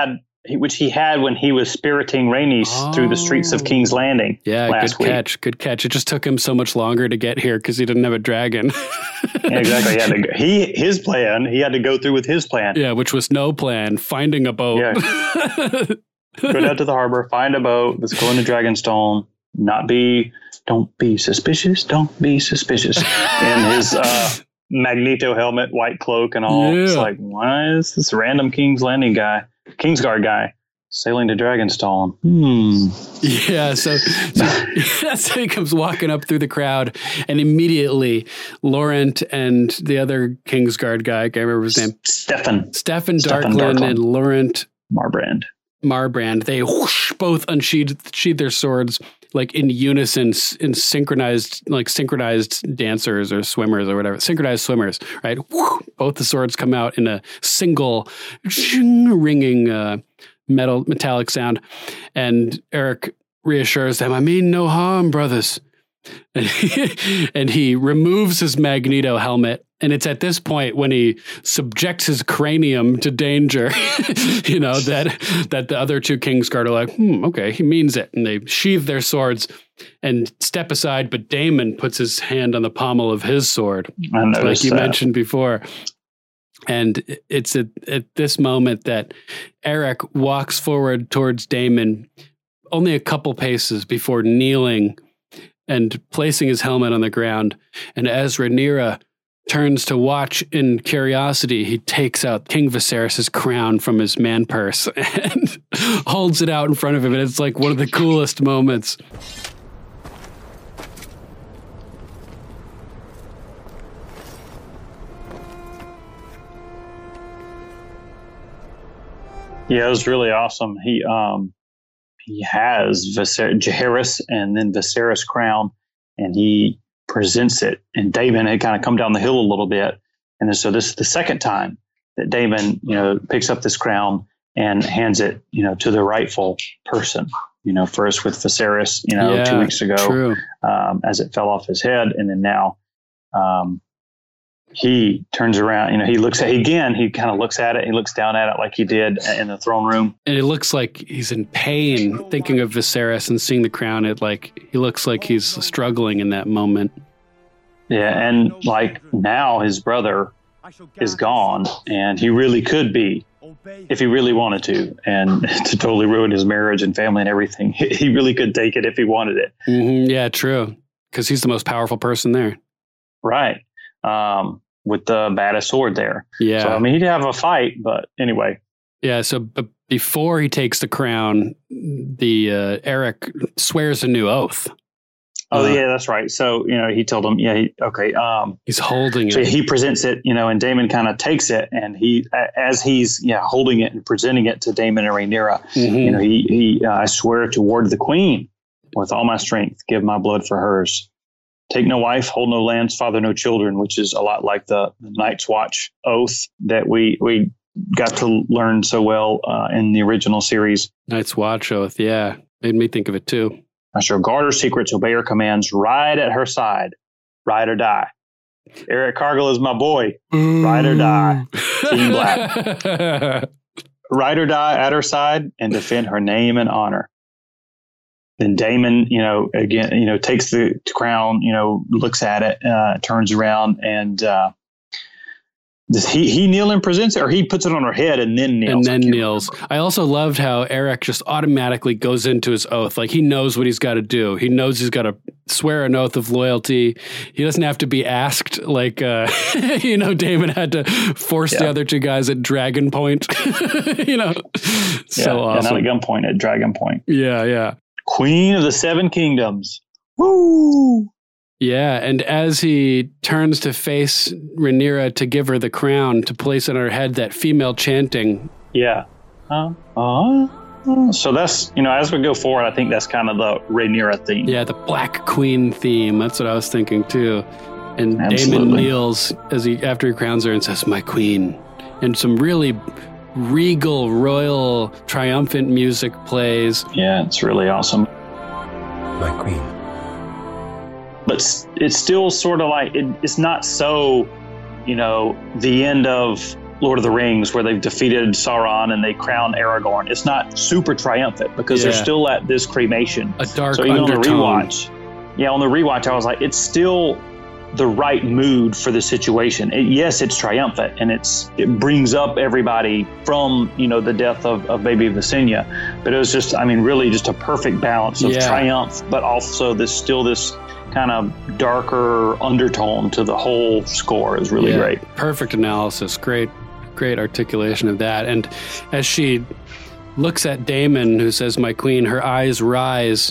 which he had when he was spiriting Rhaenys oh. through the streets of King's Landing. Yeah, last good week. catch, good catch. It just took him so much longer to get here because he didn't have a dragon. Yeah, exactly. He, had to go, he his plan. He had to go through with his plan. Yeah, which was no plan. Finding a boat. Yeah. Go down to the harbor, find a boat. Let's go into Dragonstone. Not be. Don't be suspicious. Don't be suspicious. And his uh, Magneto helmet, white cloak, and all. Yeah. It's like, why is this random King's Landing guy, Kingsguard guy, sailing to Dragonstone? Hmm. Yeah. So, so, so he comes walking up through the crowd, and immediately Laurent and the other Kingsguard guy, I can't remember his name, Stefan, Stefan Darklin, and Laurent Marbrand. Marbrand. They whoosh, both unsheathe sheathe their swords like in unison, in synchronized, like synchronized dancers or swimmers or whatever, synchronized swimmers, right? Whoo, both the swords come out in a single ringing uh, metal metallic sound, and Eric reassures them, "I mean no harm, brothers." And he, and he removes his Magneto helmet, and it's at this point when he subjects his cranium to danger, you know, that that the other two Kingsguard are like, hmm, okay, he means it. And they sheathe their swords and step aside, but Daemon puts his hand on the pommel of his sword, like you that. mentioned before. And it's at, at this moment that Eric walks forward towards Daemon, only a couple paces before kneeling and placing his helmet on the ground. And as Rhaenyra turns to watch in curiosity, he takes out King Viserys' crown from his man purse and holds it out in front of him. And it's like one of the coolest moments. Yeah, it was really awesome. He um he has Viser- Jaehaerys and then Viserys crown, and he presents it. And Daemon had kind of come down the hill a little bit, and then, so this is the second time that Daemon, you know, picks up this crown and hands it, you know, to the rightful person. You know, first with Viserys, you know, yeah, two weeks ago, um, as it fell off his head, and then now. Um, He turns around, you know, he looks at again, he kind of looks at it. He looks down at it like he did in the throne room. And it looks like he's in pain thinking of Viserys and seeing the crown. It like, he looks like he's struggling in that moment. Yeah. And like now his brother is gone, and he really could be, if he really wanted to, and to totally ruin his marriage and family and everything. He really could take it if he wanted it. Mm-hmm. Yeah, true. Because he's the most powerful person there. Right. Um, with the baddest sword there. Yeah. So, I mean, he'd have a fight, but anyway. Yeah. So but before he takes the crown, the uh, Eric swears a new oath. Oh, uh, yeah, that's right. So, you know, he told him, yeah, he, okay. Um, he's holding so it. He presents it, you know, and Daemon kind of takes it, and he, as he's, yeah, holding it and presenting it to Daemon and Rhaenyra, mm-hmm. you know, he, he, uh, I swear toward the queen with all my strength, give my blood for hers. Take no wife, hold no lands, father no children, which is a lot like the, the Night's Watch oath that we we got to learn so well uh, in the original series. Night's Watch oath, yeah. Made me think of it too. I shall guard her secrets, obey her commands, ride at her side, ride or die. Eric Cargill is my boy. Ooh. Ride or die. Team Black. Ride or die at her side and defend her name and honor. Then Daemon, you know, again, you know, takes the crown, you know, looks at it, uh, turns around, and uh, does he he kneel and presents it, or he puts it on her head and then kneels. And then I kneels. Remember. I also loved how Eric just automatically goes into his oath. Like he knows what he's got to do. He knows he's got to swear an oath of loyalty. He doesn't have to be asked. Like, uh, you know, Daemon had to force yeah. the other two guys at Dragon Point. you know, so yeah, awesome. Yeah, not at gunpoint, at Dragon Point. Yeah, yeah. Queen of the Seven Kingdoms. Woo! Yeah, and as he turns to face Rhaenyra to give her the crown, to place on her head that female chanting. Yeah. Uh, uh, so that's, you know, as we go forward, I think that's kind of the Rhaenyra theme. Yeah, the Black Queen theme. That's what I was thinking too. And Absolutely. Daemon kneels as he after he crowns her and says, "My queen." And some really regal, royal, triumphant music plays. Yeah, it's really awesome. My queen. But it's still sort of like, it, it's not so, you know, the end of Lord of the Rings, where they've defeated Sauron and they crown Aragorn. It's not super triumphant because Yeah. they're still at this cremation. A dark so even undertone. on the rewatch, yeah, on the rewatch, I was like, it's still the right mood for the situation. It, yes, it's triumphant, and it's it brings up everybody from, you know, the death of, of Baby Visenya. But it was just, I mean, really just a perfect balance of Yeah. triumph, but also this still this kind of darker undertone to the whole score. Is really Yeah. great. Perfect analysis. Great, great articulation of that. And as she looks at Damon, who says, "My queen," her eyes rise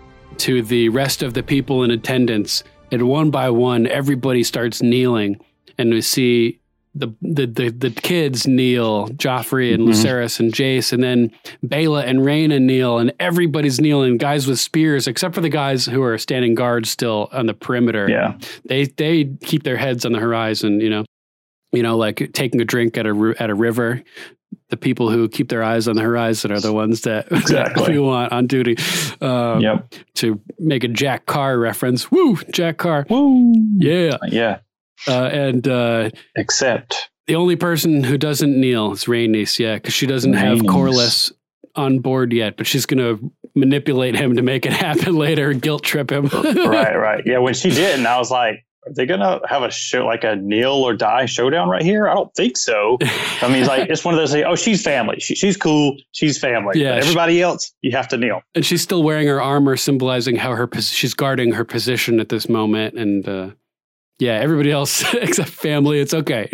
to the rest of the people in attendance. And one by one, everybody starts kneeling. And we see the the the, the kids kneel, Joffrey and Mhm. Lucerys and Jace, and then Bela and Rhaena kneel, and everybody's kneeling, guys with spears, except for the guys who are standing guard still on the perimeter. Yeah. They they keep their heads on the horizon, you know. You know, like taking a drink at a ri- at a river. The people who keep their eyes on the horizon are the ones that, Exactly. that we want on duty. Um, Yep. To make a Jack Carr reference. Woo! Jack Carr. Woo! Yeah. Yeah. Uh, and uh, Except the only person who doesn't kneel is Rhaenys, yeah, because she doesn't have Rhaenys. Corlys on board yet, but she's going to manipulate him to make it happen later and guilt trip him. right, right. Yeah, when she didn't, I was like, are they gonna have a show like a kneel or die showdown right here? I don't think so. I mean, it's like it's one of those. Like, oh, she's family. She, she's cool. She's family. Yeah, But everybody else, you have to kneel. And she's still wearing her armor, symbolizing how her pos- she's guarding her position at this moment. And uh, yeah, everybody else except family, it's okay.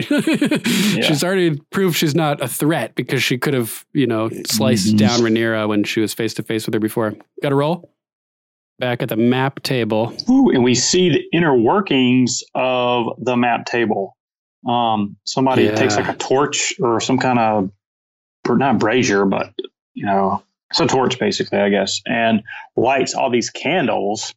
She's already proved she's not a threat because she could have, you know, sliced Mhm. down Rhaenyra when she was face to face with her before. Got a roll? Back at the map table. Ooh, and we see the inner workings of the map table. Um, somebody Yeah. takes like a torch or some kind of not brazier, but you know, it's a torch basically, I guess, and lights all these candles,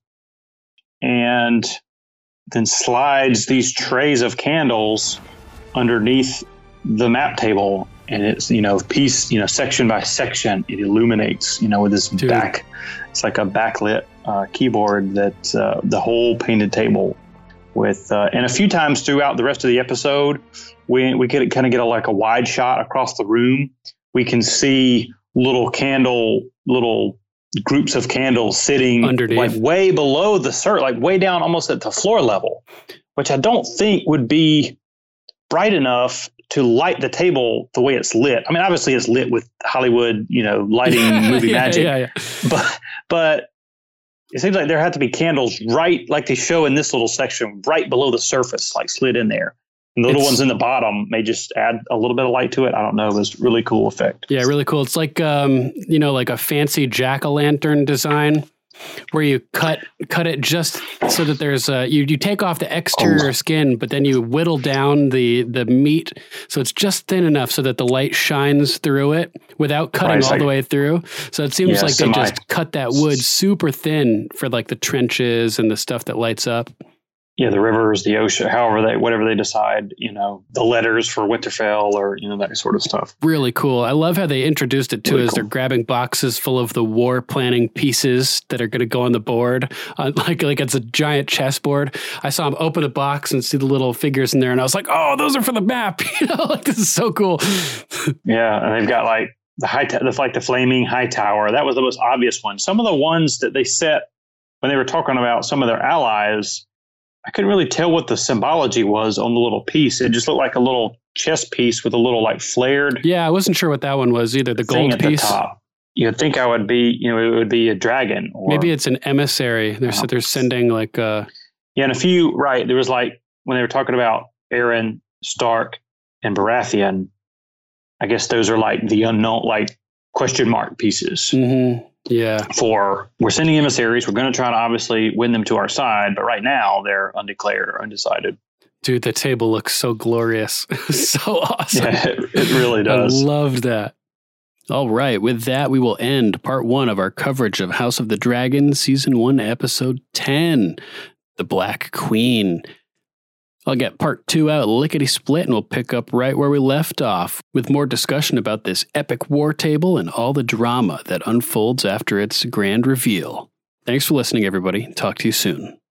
and then slides these trays of candles underneath the map table, and it's, you know, piece, you know, section by section, it illuminates, you know, with this Dude. back, it's like a backlit uh, keyboard that uh, the whole painted table with, uh, and a few times throughout the rest of the episode, we we get kind of get a, like a wide shot across the room. We can see little candle, little groups of candles sitting Underneath. like way below the cert, like way down almost at the floor level, which I don't think would be bright enough to light the table the way it's lit. I mean, obviously it's lit with Hollywood, you know, lighting movie yeah, magic, yeah, yeah. but but it seems like there had to be candles right, like they show in this little section, right below the surface, like slid in there. And the little It's- ones in the bottom may just add a little bit of light to it. I don't know. It was a really cool effect. Yeah, really cool. It's like, um, you know, like a fancy jack-o'-lantern design where you cut cut it just so that there's a, you, you take off the exterior Oh. skin, but then you whittle down the, the meat so it's just thin enough so that the light shines through it without cutting Right, it's all like- the way through. So it seems Yeah, like semi- they just cut that wood super thin for like the trenches and the stuff that lights up. Yeah, the rivers, the ocean, however they, whatever they decide, you know, the letters for Winterfell or, you know, that sort of stuff. Really cool. I love how they introduced it too, Really as cool. they're grabbing boxes full of the war planning pieces that are going to go on the board, uh, like like it's a giant chessboard. I saw him open a box and see the little figures in there, and I was like, "Oh, those are for the map!" You know, like this is so cool. Yeah, and they've got like the high, t- the, like the flaming high tower. That was the most obvious one. Some of the ones that they set when they were talking about some of their allies, I couldn't really tell what the symbology was on the little piece. It just looked like a little chess piece with a little like flared Yeah, I wasn't sure what that one was either. The thing gold at piece. the top. You'd think I would be, you know, it would be a dragon. Or, Maybe it's an emissary. They're so they're sending like uh yeah, and a few, right. There was like, when they were talking about Aaron, Stark, and Baratheon, I guess those are like the unknown, like question mark pieces. mhm, yeah. For we're sending emissaries. We're going to try to obviously win them to our side, but right now they're undeclared or undecided. Dude, the table looks so glorious. So awesome. Yeah, it, it really does. I loved that. All right. With that, we will end part one of our coverage of House of the Dragon, season one, episode ten, The Black Queen. I'll get part two out lickety split, and we'll pick up right where we left off with more discussion about this epic war table and all the drama that unfolds after its grand reveal. Thanks for listening, everybody. Talk to you soon.